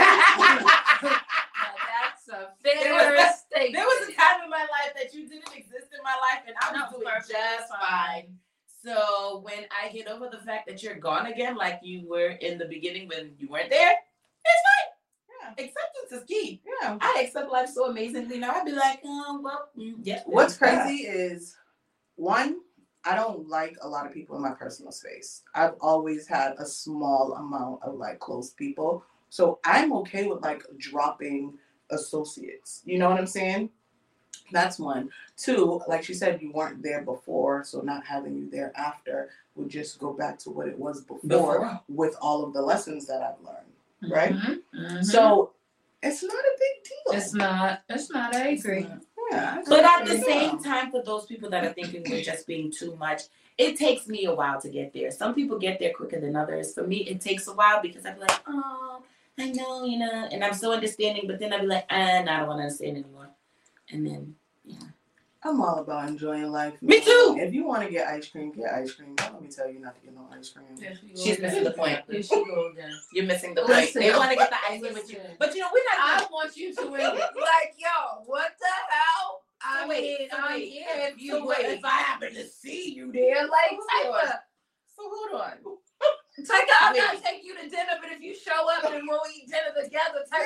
that's a fair statement. there was a time in my life that you didn't exist in my life and I was No, doing perfect, just fine. So when I get over the fact that you're gone again, like you were in the beginning when you weren't there, it's fine. Yeah. Acceptance is key. Yeah. I accept life so amazingly now. I'd be like, yeah. What's crazy is, one, I don't like a lot of people in my personal space. I've always had a small amount of like close people. So I'm okay with like dropping associates. You know what I'm saying? That's one. Two, like she said, you weren't there before, so not having you there after would just go back to what it was before. With all of the lessons that I've learned, right? Mm-hmm. So it's not a big deal. It's not. I agree. Yeah. But at the same time, for those people that are thinking we're just being too much, it takes me a while to get there. Some people get there quicker than others. For me, it takes a while because I'm like, oh, I know, and I'm so understanding, but then I'll be like, no, I don't want to understand anymore. And then, yeah. I'm all about enjoying life. Me too. If you want to get ice cream, get ice cream. Don't let me tell you not to get no ice cream. She's missing the point. Here she go again. You're missing the point. Listen, They want to get the ice cream with you. But we're not. I want you to like, yo, what the hell? I mean, I'm here if I happen to see you there, like, Tyga. So hold on. Tyga, I'm not taking you to dinner, but if you show up and we'll eat dinner together, Tyga,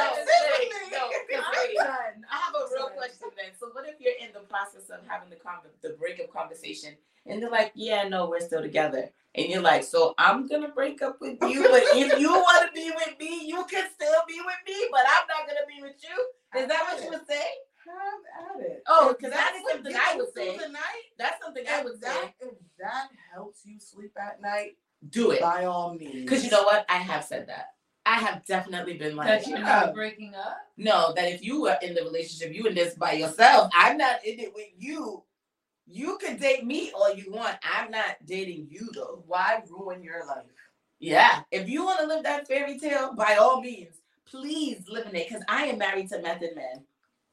I'm done. I have a real question then. So what if you're in the process of having the breakup conversation and they're like, yeah, no, we're still together. And you're like, so I'm going to break up with you, but if you want to be with me, you can still be with me, but I'm not going to be with you. Is that what you would say? Have at it. Oh, because that's something I would say. That's something I would say. If that helps you sleep at night, do it. By all means. Because you know what? I have said that. I have definitely been like that you're not breaking up? No, that if you were in the relationship, you in this by yourself. I'm not in it with you. You can date me all you want. I'm not dating you though. Why ruin your life? Yeah. If you want to live that fairy tale, by all means, please live in it. Because I am married to Method Man.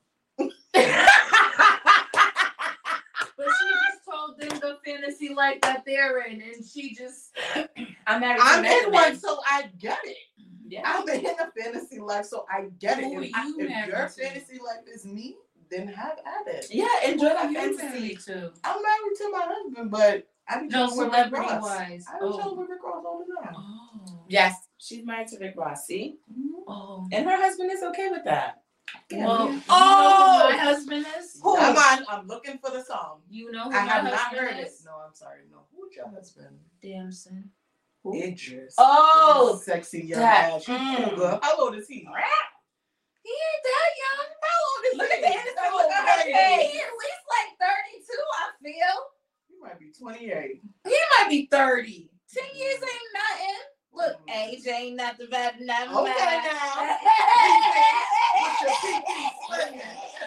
But she just told them the fantasy life that they're in, and she just I'm married to Method in Man. one, so I get it. Yeah. I'm in a fantasy life, so I get it. Who If your fantasy life is me, then have at it. Yeah, enjoy that you fantasy too. I'm married to my husband, but I be chilling with Rick Ross. I be chilling with Rick Ross all the time. Oh. Yes, she's married to Rick Ross. See, Oh. and her husband is okay with that. Yeah, well, yeah. you know who my husband is? Who? I'm looking for the song. You know who I my have not husband heard it. is? No, I'm sorry. No, who's your husband? Damson. Who? Idris. Oh, sexy young that- ass. How old is he? He ain't that young. How old is Look he? at the Anderson. Look at her He age. at least like 32, I feel. He might be 28. He might be 30. 10 years ain't nothing. Look, age ain't nothing better than nothing. Okay now. With your PP swinging.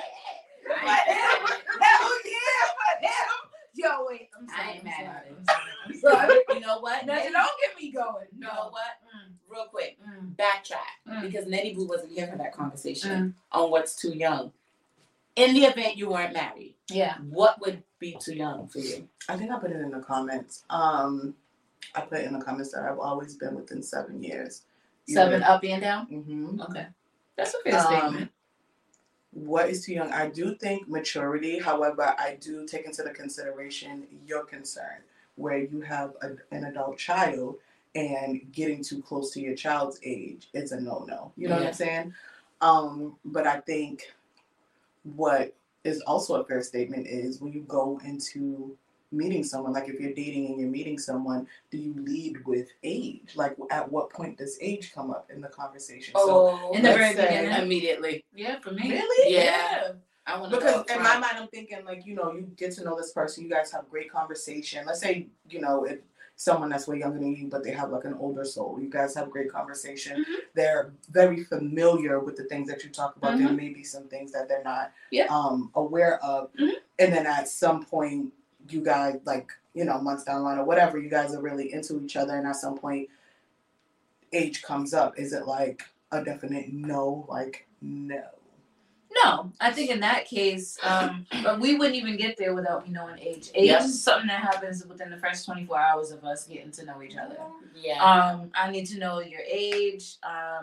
Hell yeah, for him. Yo, wait, I'm sorry. I ain't mad at it. I'm sorry. You know what? No, don't get me going. You know what? Real quick, Mm. backtrack because Nettie Boo wasn't here for that conversation Mm. on what's too young. In the event you weren't married, Yeah. what would be too young for you? I think I put it in the comments. I put in the comments that I've always been within 7 years. 7 up and down? Mm-hmm. Okay. That's a fair statement. What is too young? I do think maturity. However, I do take into the consideration your concern, where you have an adult child and getting too close to your child's age is a no-no. You know what I'm saying? But I think what is also a fair statement is when you go into meeting someone, like if you're dating and you're meeting someone, do you lead with age? Like at what point does age come up in the conversation? Oh, in the let's very say- beginning. immediately. Yeah, for me. Really? Yeah. I want to Because in my mind, I'm thinking like, you get to know this person, you guys have great conversation. Let's say, if someone that's way younger than you, but they have like an older soul. You guys have great conversation. Mm-hmm. They're very familiar with the things that you talk about. Mm-hmm. There may be some things that they're not Yeah. aware of. Mm-hmm. And then at some point, you guys months down the line or whatever, you guys are really into each other. And at some point, age comes up. Is it like a definite no? Like, no. No, I think in that case, but we wouldn't even get there without me knowing age. Age is something that happens within the first 24 hours of us getting to know each other. Yeah. I need to know your age.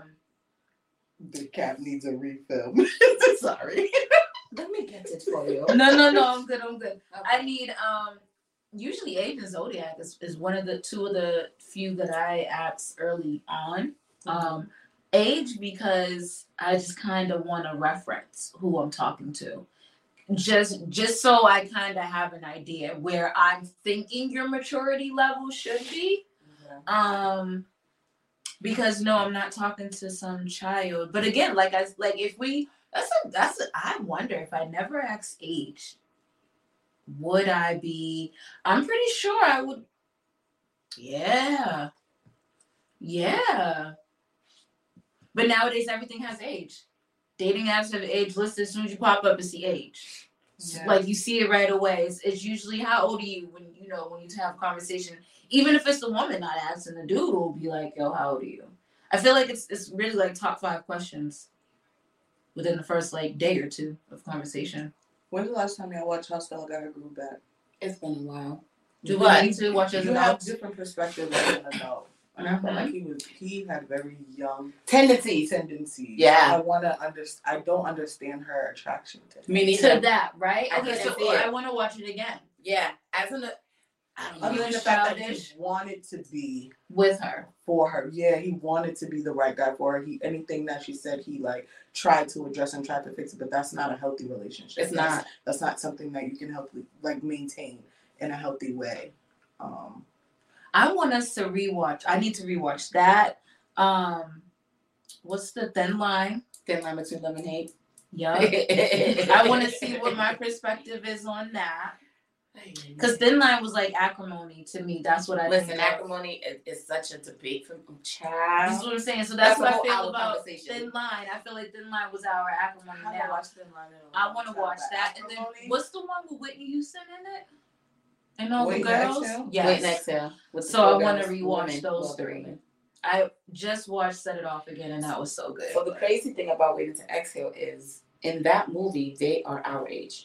The cap needs a refill. Sorry. Let me get it for you. No, I'm good. Okay. I need usually age and zodiac is one of the two of the few that I ask early on. Age because I just kind of want to reference who I'm talking to. just so I kind of have an idea where I'm thinking your maturity level should be. Because no, I'm not talking to some child. But again, if we I wonder if I never asked age, would I be? I'm pretty sure I would. Yeah. But nowadays everything has age. Dating apps have age listed. As soon as you pop up, it's the age. Yeah. Like you see it right away. It's usually how old are you when you have a conversation. Even if it's the woman not asking, the dude will be like, "Yo, how old are you?" I feel like it's really like top 5 questions within the first like day or two of conversation. When's the last time y'all watched How Stella Got Her Groove Back? It's been a while. Do we need to watch as you adults? have different perspectives as an adult. And I felt like he had very young tendencies. Yeah. I don't understand her attraction to him. Me neither. To that, right? Okay, so I want to watch it again. Yeah. Other than the fact that he wanted to be with her, for her. Yeah, he wanted to be the right guy for her. Anything that she said, he like tried to address and tried to fix it, but that's not a healthy relationship. It's not. That's not something that you can help like maintain in a healthy way. I want us to rewatch. I need to rewatch that. What's the Thin Line? Thin Line Between Love and Hate. Yeah. I want to see what my perspective is on that. Because Thin Line was like acrimony to me. That's what I listen. Acrimony is such a debate from child. This is what I'm saying. So that's what I feel about Thin Line. I feel like Thin Line was our acrimony. I want to watch that. And then what's the one with Whitney Houston in it? And all the girls. Yes. Wait and Exhale. So I want to rewatch those 3. I just watched Set It Off again, and that was so good. So the crazy thing about Waiting to Exhale is in that movie they are our age.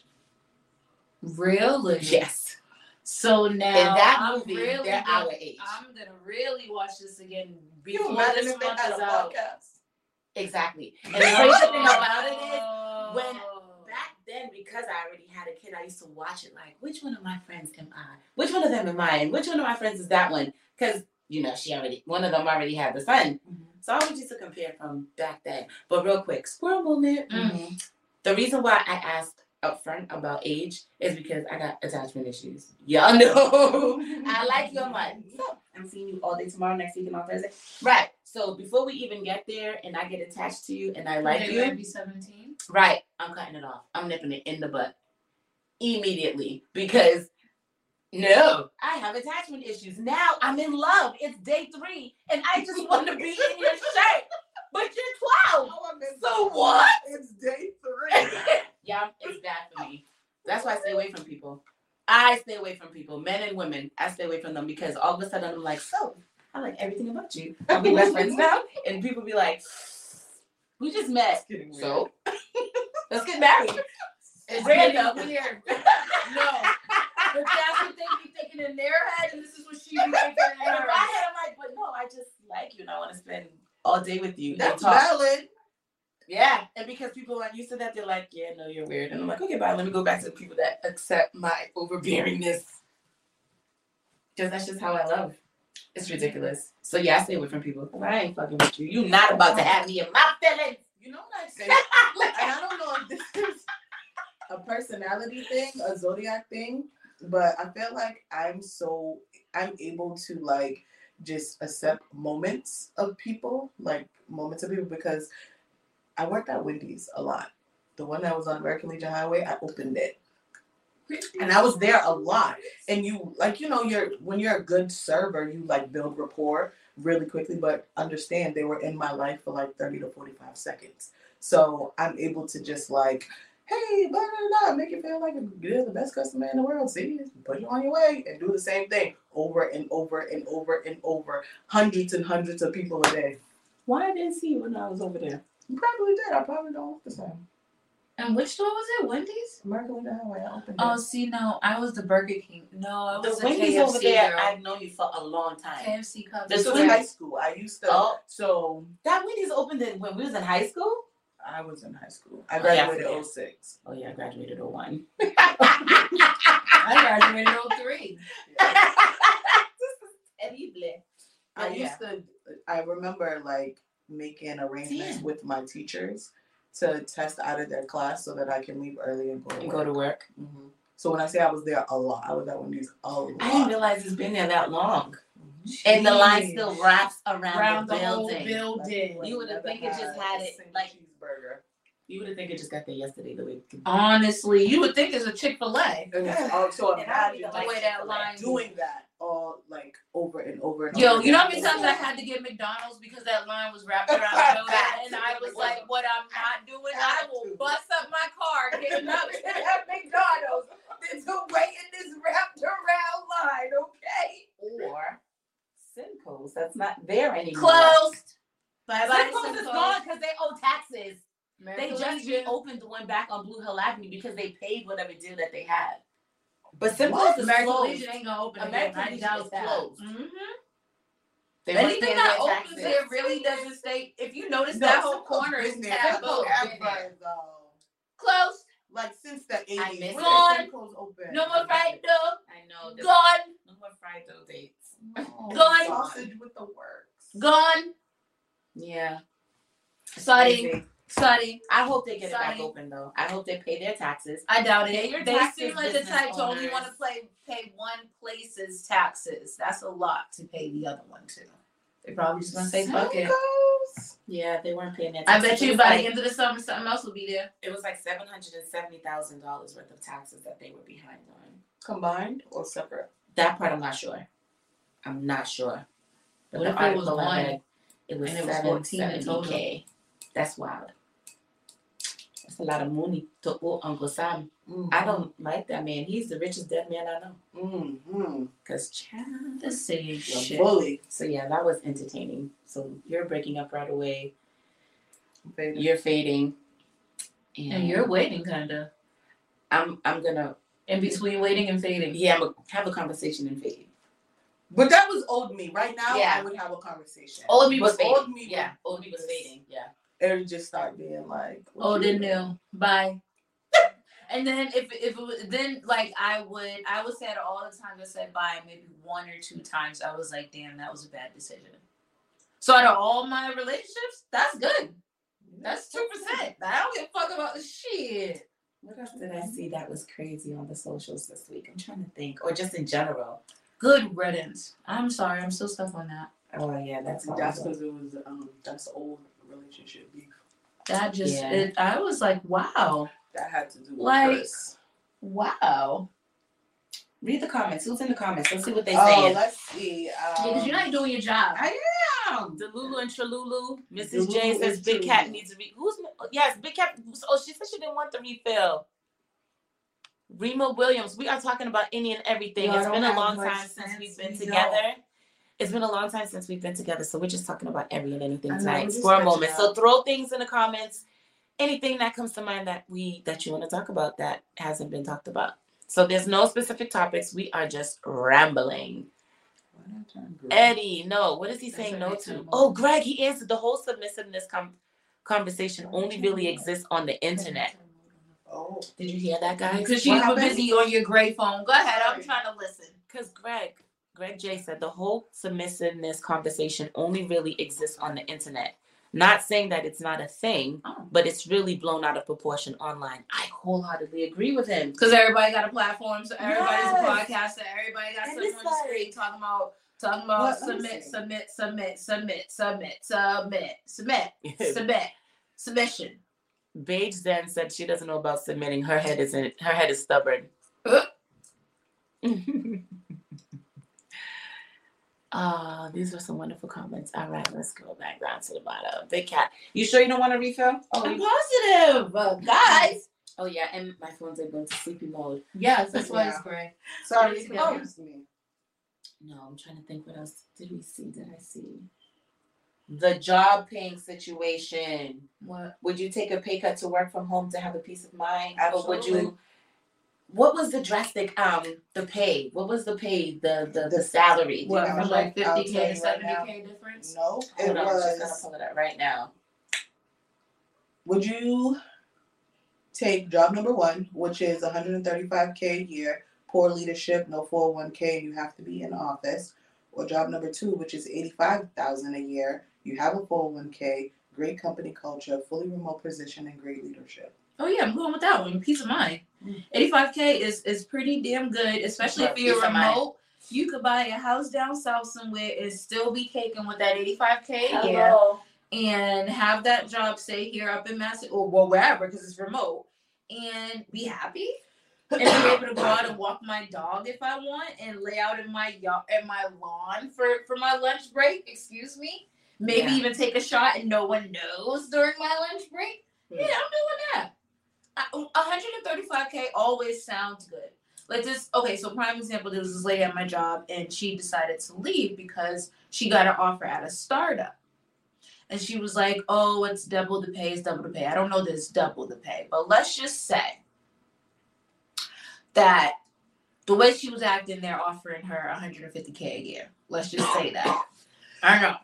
Really? Yes. So now in that movie, they're our age. I'm gonna really watch this again before this month is out. Exactly. And the crazy thing about it is when back then, because I already had a kid, I used to watch it like, which one of my friends am I? Which one of them am I? And which one of my friends is that one? Because one of them already had the son. Mm-hmm. So I always used to compare from back then. But real quick, squirrel moment. Mm-hmm. The reason why I asked upfront about age is because I got attachment issues. Y'all know I like your man. So I'm seeing you all day tomorrow, next week, and on Thursday. Right. So before we even get there, and I get attached to you, and I like you, be 17. Right. I'm cutting it off. I'm nipping it in the butt immediately because no, I have attachment issues. Now I'm in love. It's day 3, and I just want to be in your shirt. But you're 12. So what? It's day 3. Yeah, it's bad for me. That's why I stay away from people. I stay away from people, men and women. I stay away from them because all of a sudden I'm like, so I like everything about you. Are we best friends now? And people be like, we just met. So let's get married. It's random. Weird. No. But that's what they be thinking in their head, and this is what she be thinking in her head. In my head, I'm like, but no, I just like you and I want to spend all day with you. That's valid. Yeah, and because people aren't used to that, they're like, yeah, no, you're weird. And I'm like, okay, bye. Let me go back to the people that accept my overbearingness. Because that's just how I love. It's ridiculous. So yeah, I stay away from people. I ain't fucking with you. You're not about to have me in my feelings. You know what I say? And I don't know if this is a personality thing, a zodiac thing, but I feel like I'm able to like just accept moments of people because I worked at Wendy's a lot. The one that was on American Legion Highway, I opened it. And I was there a lot. And when you're a good server, you like build rapport really quickly, but understand they were in my life for like 30 to 45 seconds. So I'm able to just like, hey, blah, blah, blah, make you feel like you're the best customer in the world. See, put you on your way and do the same thing over and over and over and over. Hundreds and hundreds of people a day. Why I didn't see you when I was over there? You probably did. I probably don't look the same. And which store was it? Wendy's? American Legion Highway. I opened it. Oh, see, no, I was the Burger King. No, I was the Wendy's KFC over there. Girl. I've known you for a long time. KFC comes. This was in high school. I used to. Oh, so that Wendy's opened when we was in high school. I was in high school. I graduated 06. Oh yeah, I graduated 01. I graduated 03. I remember like making arrangements with my teachers to test out of their class so that I can leave early and go to work. Mm-hmm. So when I say I was there a lot, I was at Wendy's a lot. I didn't realize it's been there that long. Jeez. And the line still wraps around the whole building. building. You would have think it just had it like cheeseburger. You would have think it just got there yesterday. The way honestly, you would think it's a Chick-fil-A. So imagine the way that line doing that all like over and over and over. Yo, you know how many times I had to get McDonald's because that line was wrapped around the building, and I was like, "What I'm not doing, I will bust up my car getting up to that McDonald's than to wait in this wrapped around line." Okay. Or Simcoe's, that's not there anymore. Closed. Bye bye. Simcoe's is gone because they owe taxes. They just reopened the one back on Blue Hill Avenue because they paid whatever deal that they had. But Simcoe's is American closed. Legion ain't gonna open American again. Legion is closed. Mm-hmm. Anything that opens there really doesn't stay. If you notice, that whole corner is taboo. Closed. Like since the 80s. Gone. No more fried dough. I know. Gone. No more fried dough dates. Gone. Sausage with the works. Gone. Yeah. Sorry. I hope they get it back open though. I hope they pay their taxes. I doubt it. Your they taxes, seem like the type to only want to pay one place's taxes. That's a lot to pay the other one too. They probably just gonna say fuck it. Yeah, they weren't paying that. I bet you by the end of the summer something else will be there. It was like $770,000 worth of taxes that they were behind on. Combined or separate? That part I'm not sure. But what if it was one? It was 14 That's wild. That's a lot of money to owe Uncle Sam. Mm-hmm. I don't like that man. He's the richest dead man I know. Mm-hmm. Because child, the same shit. Bully. So yeah, that was entertaining. So you're breaking up right away. Fading. You're fading. And you're waiting, kinda. I'm gonna in between waiting and fading. Yeah, I'm gonna have a conversation and fade. But that was old me. Right now, I would have a conversation. Old me was fading. Old me was fading. Yeah. It would just start being like, old and new. Bye. And then if it was then like I would say it all the time. I said bye maybe one or two times. I was like, damn, that was a bad decision. So out of all my relationships, that's good. That's 2%. I don't give a fuck about the shit. What else did I see that was crazy on the socials this week? I'm trying to think, or just in general. Good riddance. I'm sorry, I'm still stuck on that. Oh yeah, that's because it was that's old relationship beef. That just I was like, wow. That had to do with like Chris. Wow. Read the comments. Who's in the comments? Let's see what they say. Let's see. Because you're not doing your job. I am. Delulu and Tralulu. Mrs. J says Big Cat needs to yes, Big Cat. Oh, she said she didn't want the refill. Rima Williams, we are talking about any and everything. It's been a long time since we've been together. It's been a long time since we've been together, so we're just talking about every and anything tonight for a moment. So throw things in the comments, anything that comes to mind that you want to talk about that hasn't been talked about. So there's no specific topics. We are just rambling. Eddie, no. What is he saying no to? Oh, Greg, he answered the whole submissiveness conversation only really exists on the internet. Oh, did you hear that, guys? Because you were busy on your gray phone. Go ahead, I'm trying to listen. Because Greg J said the whole submissiveness conversation only really exists on the internet. Not saying that it's not a thing, but it's really blown out of proportion online. I wholeheartedly agree with him. Because everybody got a platform, so everybody's a podcaster, everybody got something on the screen talking about submission. Beige then said she doesn't know about submitting. Her head is stubborn. These are some wonderful comments. All right, let's go back down to the bottom. Big Cat, you sure you don't want to refill? I'm positive, guys. Oh yeah, and my phone's going into sleepy mode. Yes, that's why it's gray. Sorry, excuse me. No, I'm trying to think. What else did I see? The job paying situation. What? Would you take a pay cut to work from home to have a peace of mind? Absolutely. Or would you? What was the drastic the pay? What was the pay? The salary? What, from like 50K to 70K difference? No, it was. I'm just gonna pull it up right now. Would you take job number 1, which is $135K a year, poor leadership, no 401K, you have to be in office, or job number 2, which is $85,000 a year, you have a 401K, great company culture, fully remote position, and great leadership. Oh yeah, I'm going with that one. Peace of mind. 85K is pretty damn good, especially if you're remote. You could buy a house down south somewhere and still be caking with that 85K a year, and have that job stay here up in Massachusetts or wherever because it's remote, and be happy. And be able to go out and walk my dog if I want, and lay out in my lawn for my lunch break. Excuse me. Maybe even take a shot and no one knows during my lunch break. Yeah, I'm doing that. 135K always sounds good. Like this. Okay, so prime example, there was this lady at my job, and she decided to leave because she got an offer at a startup. And she was like, "Oh, it's double the pay. It's double the pay." I don't know that it's double the pay, but let's just say that the way she was acting, they're offering her 150K a year. Let's just say that. I know,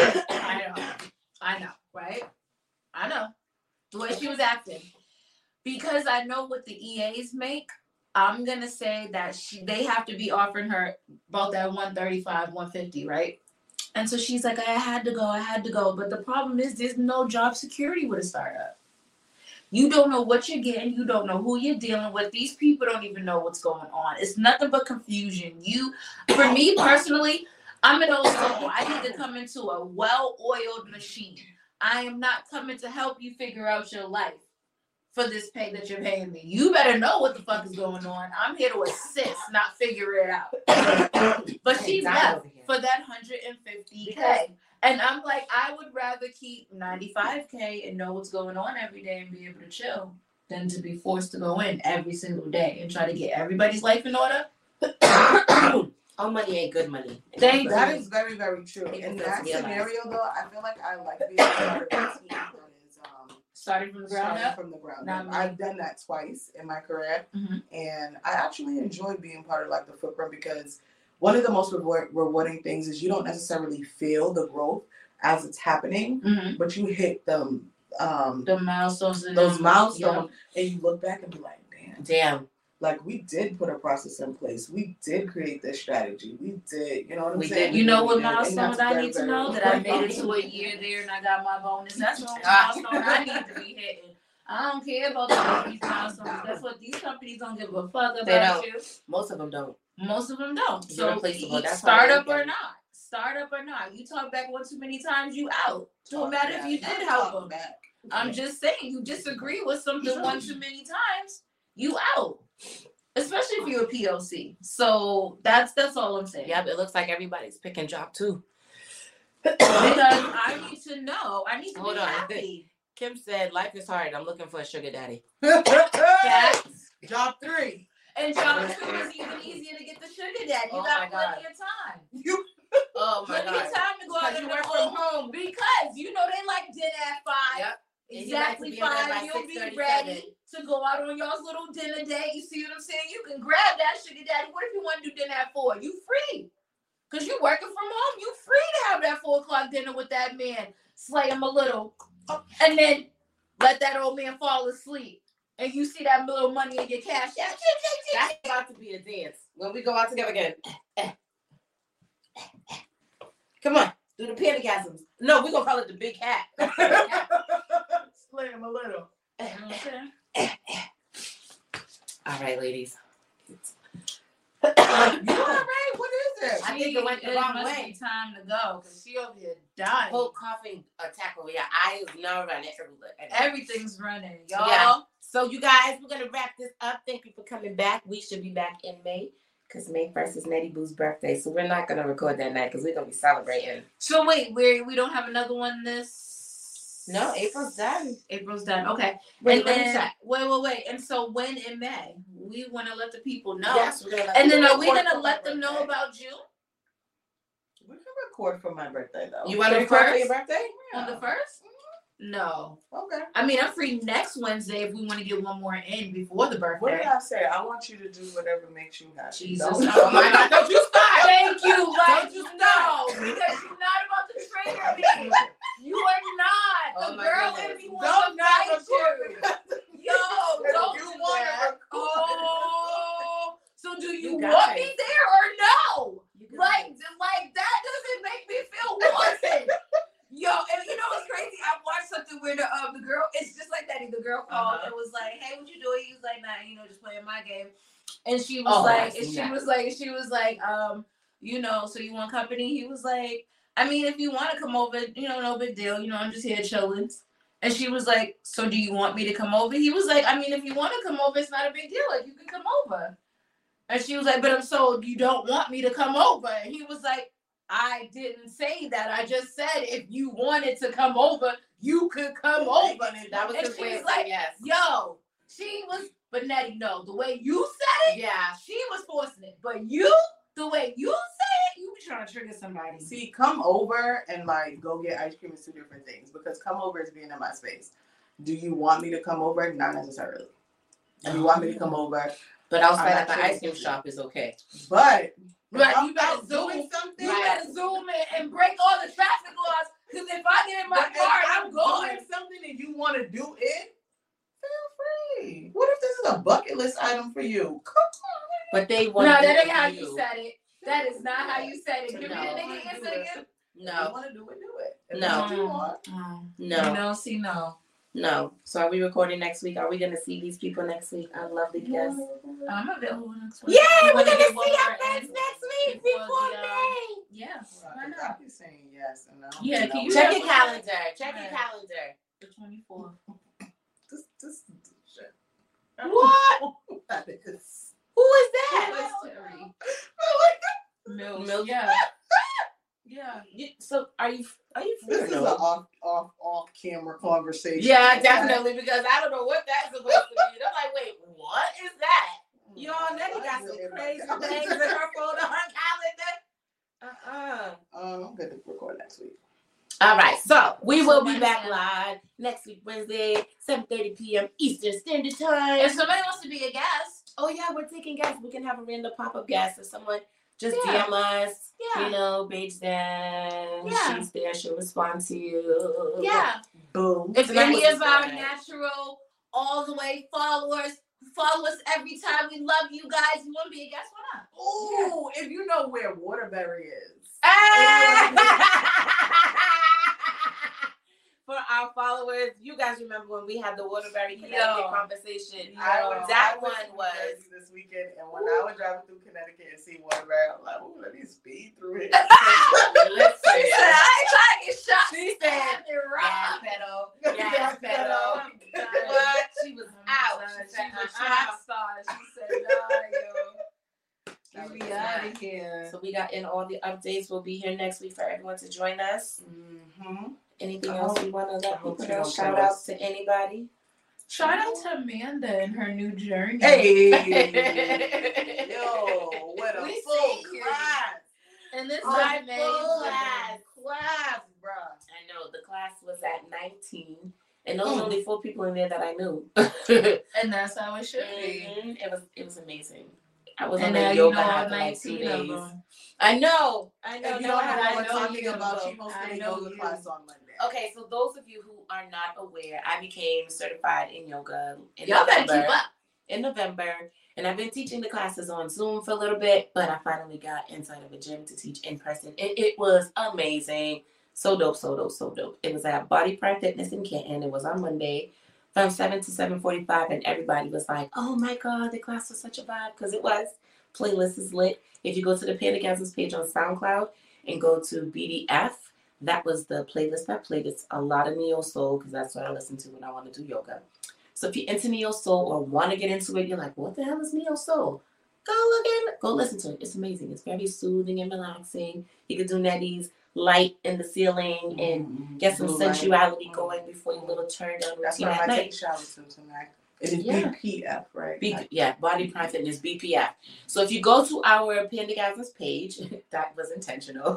right? I know the way she was acting, because I know what the EAs make. I'm gonna say that they have to be offering her about that 135, 150, right? And so she's like, I had to go. But the problem is, there's no job security with a startup. You don't know what you're getting. You don't know who you're dealing with. These people don't even know what's going on. It's nothing but confusion. For me personally, I'm an old soul. I need to come into a well-oiled machine. I am not coming to help you figure out your life for this pay that you're paying me. You better know what the fuck is going on. I'm here to assist, not figure it out. But she left for that 150K. And I'm like, I would rather keep 95K and know what's going on every day and be able to chill than to be forced to go in every single day and try to get everybody's life in order. All money ain't good money. That is very, very true. In that scenario, though, I feel like I like being part of a team that is starting from the ground up. I've done that twice in my career, and I actually enjoy being part of like the footprint, because one of the most rewarding things is you don't necessarily feel the growth as it's happening, but you hit the milestones, and you look back and be like, damn. Like, we did put a process in place. We did create this strategy. We did, you know what I'm saying? You know what milestones I need to know? That I made it to a year there and I got my bonus. That's the only milestone I need to be hitting. I don't care about these milestones. That's what these companies don't give a fuck about you. Most of them don't. So, startup or not. You talk back one too many times, you out. Don't matter if you did help them back. I'm just saying, you disagree with something one too many times, you out. Especially if you're a POC. So that's all I'm saying. Yeah, but it looks like everybody's picking job too. Because I need to know. I need to be happy. Kim said, life is hard. I'm looking for a sugar daddy. Job 3. And job 2 is even easier to get the sugar daddy. You got plenty of time. Plenty of time to go out and work from home. Because you know they like dinner at 5. Yep. Exactly 5. You'll be ready to go out on y'all's little dinner date. You see what I'm saying? You can grab that sugar daddy. What if you want to do dinner at 4? You free. Because you're working from home. You free to have that 4 o'clock dinner with that man. Slay him a little. And then let that old man fall asleep. And you see that little money in your cash. That's about to be a dance. When we go out together again. Come on. Do the pantygasms. No, we're going to call it the big hat. Slay him a little. All right, ladies. You all right? What is it? I think it went the wrong way. Be time to go because she over here dying. Whole coughing attack over your eyes now running. Everything's running, y'all. Yeah. So you guys, we're gonna wrap this up. Thank you for coming back. We should be back in May because May 1st is Nettie Boo's birthday. So we're not gonna record that night because we're gonna be celebrating. So wait, we don't have another one this. No, April's done. Okay. And then wait. And so when in May? We want to let the people know. Yes, we're gonna and then are we gonna let them know about June? We can record for my birthday though. You want to record for your birthday? On the 1st? No. Okay. I mean, I'm free next Wednesday if we want to get one more in before the birthday. What did I say? I want you to do whatever makes you happy. Jesus. Oh my God, don't you stop. Thank you. Like, no, because you're not about to trigger me. You are not. The girl in me wants to fight you. Yo, don't you do want that. to Oh. So do you want me there or no? Like that doesn't make me feel wanted. Yo, and you know what's crazy? I watched my game. And she was she was like, you know, so you want company? He was like, I mean, if you want to come over, you know, no big deal. You know, I'm just here chilling. And she was like, so do you want me to come over? He was like, I mean, if you want to come over, it's not a big deal. Like, you can come over. And she was like, but I'm so you don't want me to come over. And he was like, I didn't say that. I just said if you wanted to come over, you could come over. That was and his way she's of like, saying yes. yo, she was, but Nettie, no, the way you said it, yeah, she was forcing it. But you, the way you say it, you be trying to trigger somebody. See, come over and like go get ice cream is two different things because come over is being in my space. Do you want me to come over? Not necessarily. If you want me to come over, but outside at the ice cream shop is okay. But right, you better doing something. You better zoom in and break all the traffic laws. Because if I get in my car and I'm going doing something and you want to do it, feel free. What if this is a bucket list item for you? Come on. But they want. No, that ain't how you said it. That is not how you said it. Give me the nigga answer again. No. If you want to do it, do it. If no. What you want. No. No, see, no. No. So are we recording next week? Are we going to see these people next week? Our lovely guests. I'm available next week. Yeah, we're going to see our friends next week before May. Yeah. Why not? I'm saying yes and no. Yeah, can you check your calendar. Check your calendar. The 24th. This shit. What? That is. Who is that? Terry. Mills. Yeah. Yeah. So are you This is an off camera conversation. Yeah, definitely, because I don't know what that's supposed to be. I'm like, wait, what is that? Y'all, Nettie got some crazy things in her phone on her calendar. I'm good to record next week. All right, so we will be back live next week, Wednesday, 7:30 p.m. Eastern Standard Time. If somebody wants to be a guest. Oh, yeah, we're taking guests. We can have a random pop-up guest if someone just DM us. Yeah. You know, Paige then. Yeah. She's there. She'll respond to you. Yeah. Boom. If any of our natural, all the way followers follow us every time, we love you guys. You want to be a guest? Why not? Ooh, if you know where Waterbury is. For our followers, you guys remember when we had the Waterbury Connecticut conversation? That one was this weekend, and when I was driving through Connecticut and see Waterbury, I'm like, "Ooh, let me speed through it." Listen, she said, "I ain't trying to get shot." She said, "Gas pedal." What? She was out. She was a track star. She said, "Nah, yo, we out of here." So we got in all the updates. We'll be here next week for everyone to join us. Mm-hmm. Anything else you want to let people know? Shout out to anybody. Shout out to Amanda and her new journey. Hey, yo, what a full class! And this My is full class, bro. I know the class was at 19, and those were only 4 people in there that I knew. And that's how it should be. It was amazing. I was and on now the you yoga know all after like 19 2 of days. them. I know. If you don't know what we're talking about, she hosted I a know yoga you. class on Monday. Okay, so those of you who are not aware, I became certified in yoga in Y'all better November. keep up. In November, and I've been teaching the classes on Zoom for a little bit, but I finally got inside of a gym to teach in person. It was amazing. So dope, so dope, so dope. It was at Body Pride Fitness in Canton. It was on Monday from 7 to 7:45, and everybody was like, oh my God, the class was such a vibe, because it was. Playlist is lit. If you go to the Pandagasms page on SoundCloud and go to BDF, that was the playlist I played. It's a lot of neo soul, because that's what I listen to when I want to do yoga. So if you're into neo soul or want to get into it, you're like, what the hell is neo soul? Go listen to it. It's amazing. It's very soothing and relaxing. You can do Nettie's light in the ceiling and get some sensuality going before your little turn down That's routine what at I night. take shower to tonight. It is Yeah. BPF, right? Body Pride Fitness, BPF. So if you go to our Pandagasms page, that was intentional.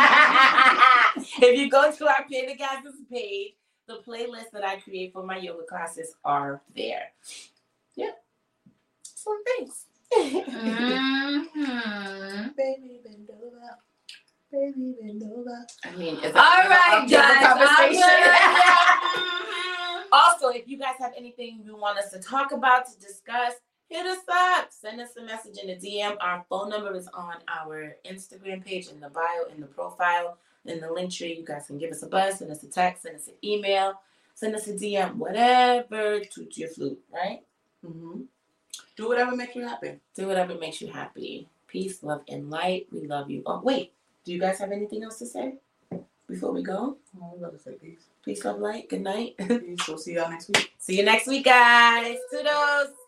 If you go to our Pandagasms page, the playlist that I create for my yoga classes are there. Yeah. So thanks. Mm-hmm. Baby bend over. Baby bend over. I mean, it's All right, guys. Also, if you guys have anything you want us to talk about, to discuss, hit us up. Send us a message in the DM. Our phone number is on our Instagram page in the bio, in the profile, in the link tree. You guys can give us a buzz, send us a text, send us an email, send us a DM, whatever toots your flute, right? Mm-hmm. Do whatever makes you happy. Do whatever makes you happy. Peace, love, and light. We love you. Oh, wait. Do you guys have anything else to say before we go? Oh, I love to say peace. Peace, love, light. Good night. Peace. We'll see y'all next week. See you next week, guys. Toodles.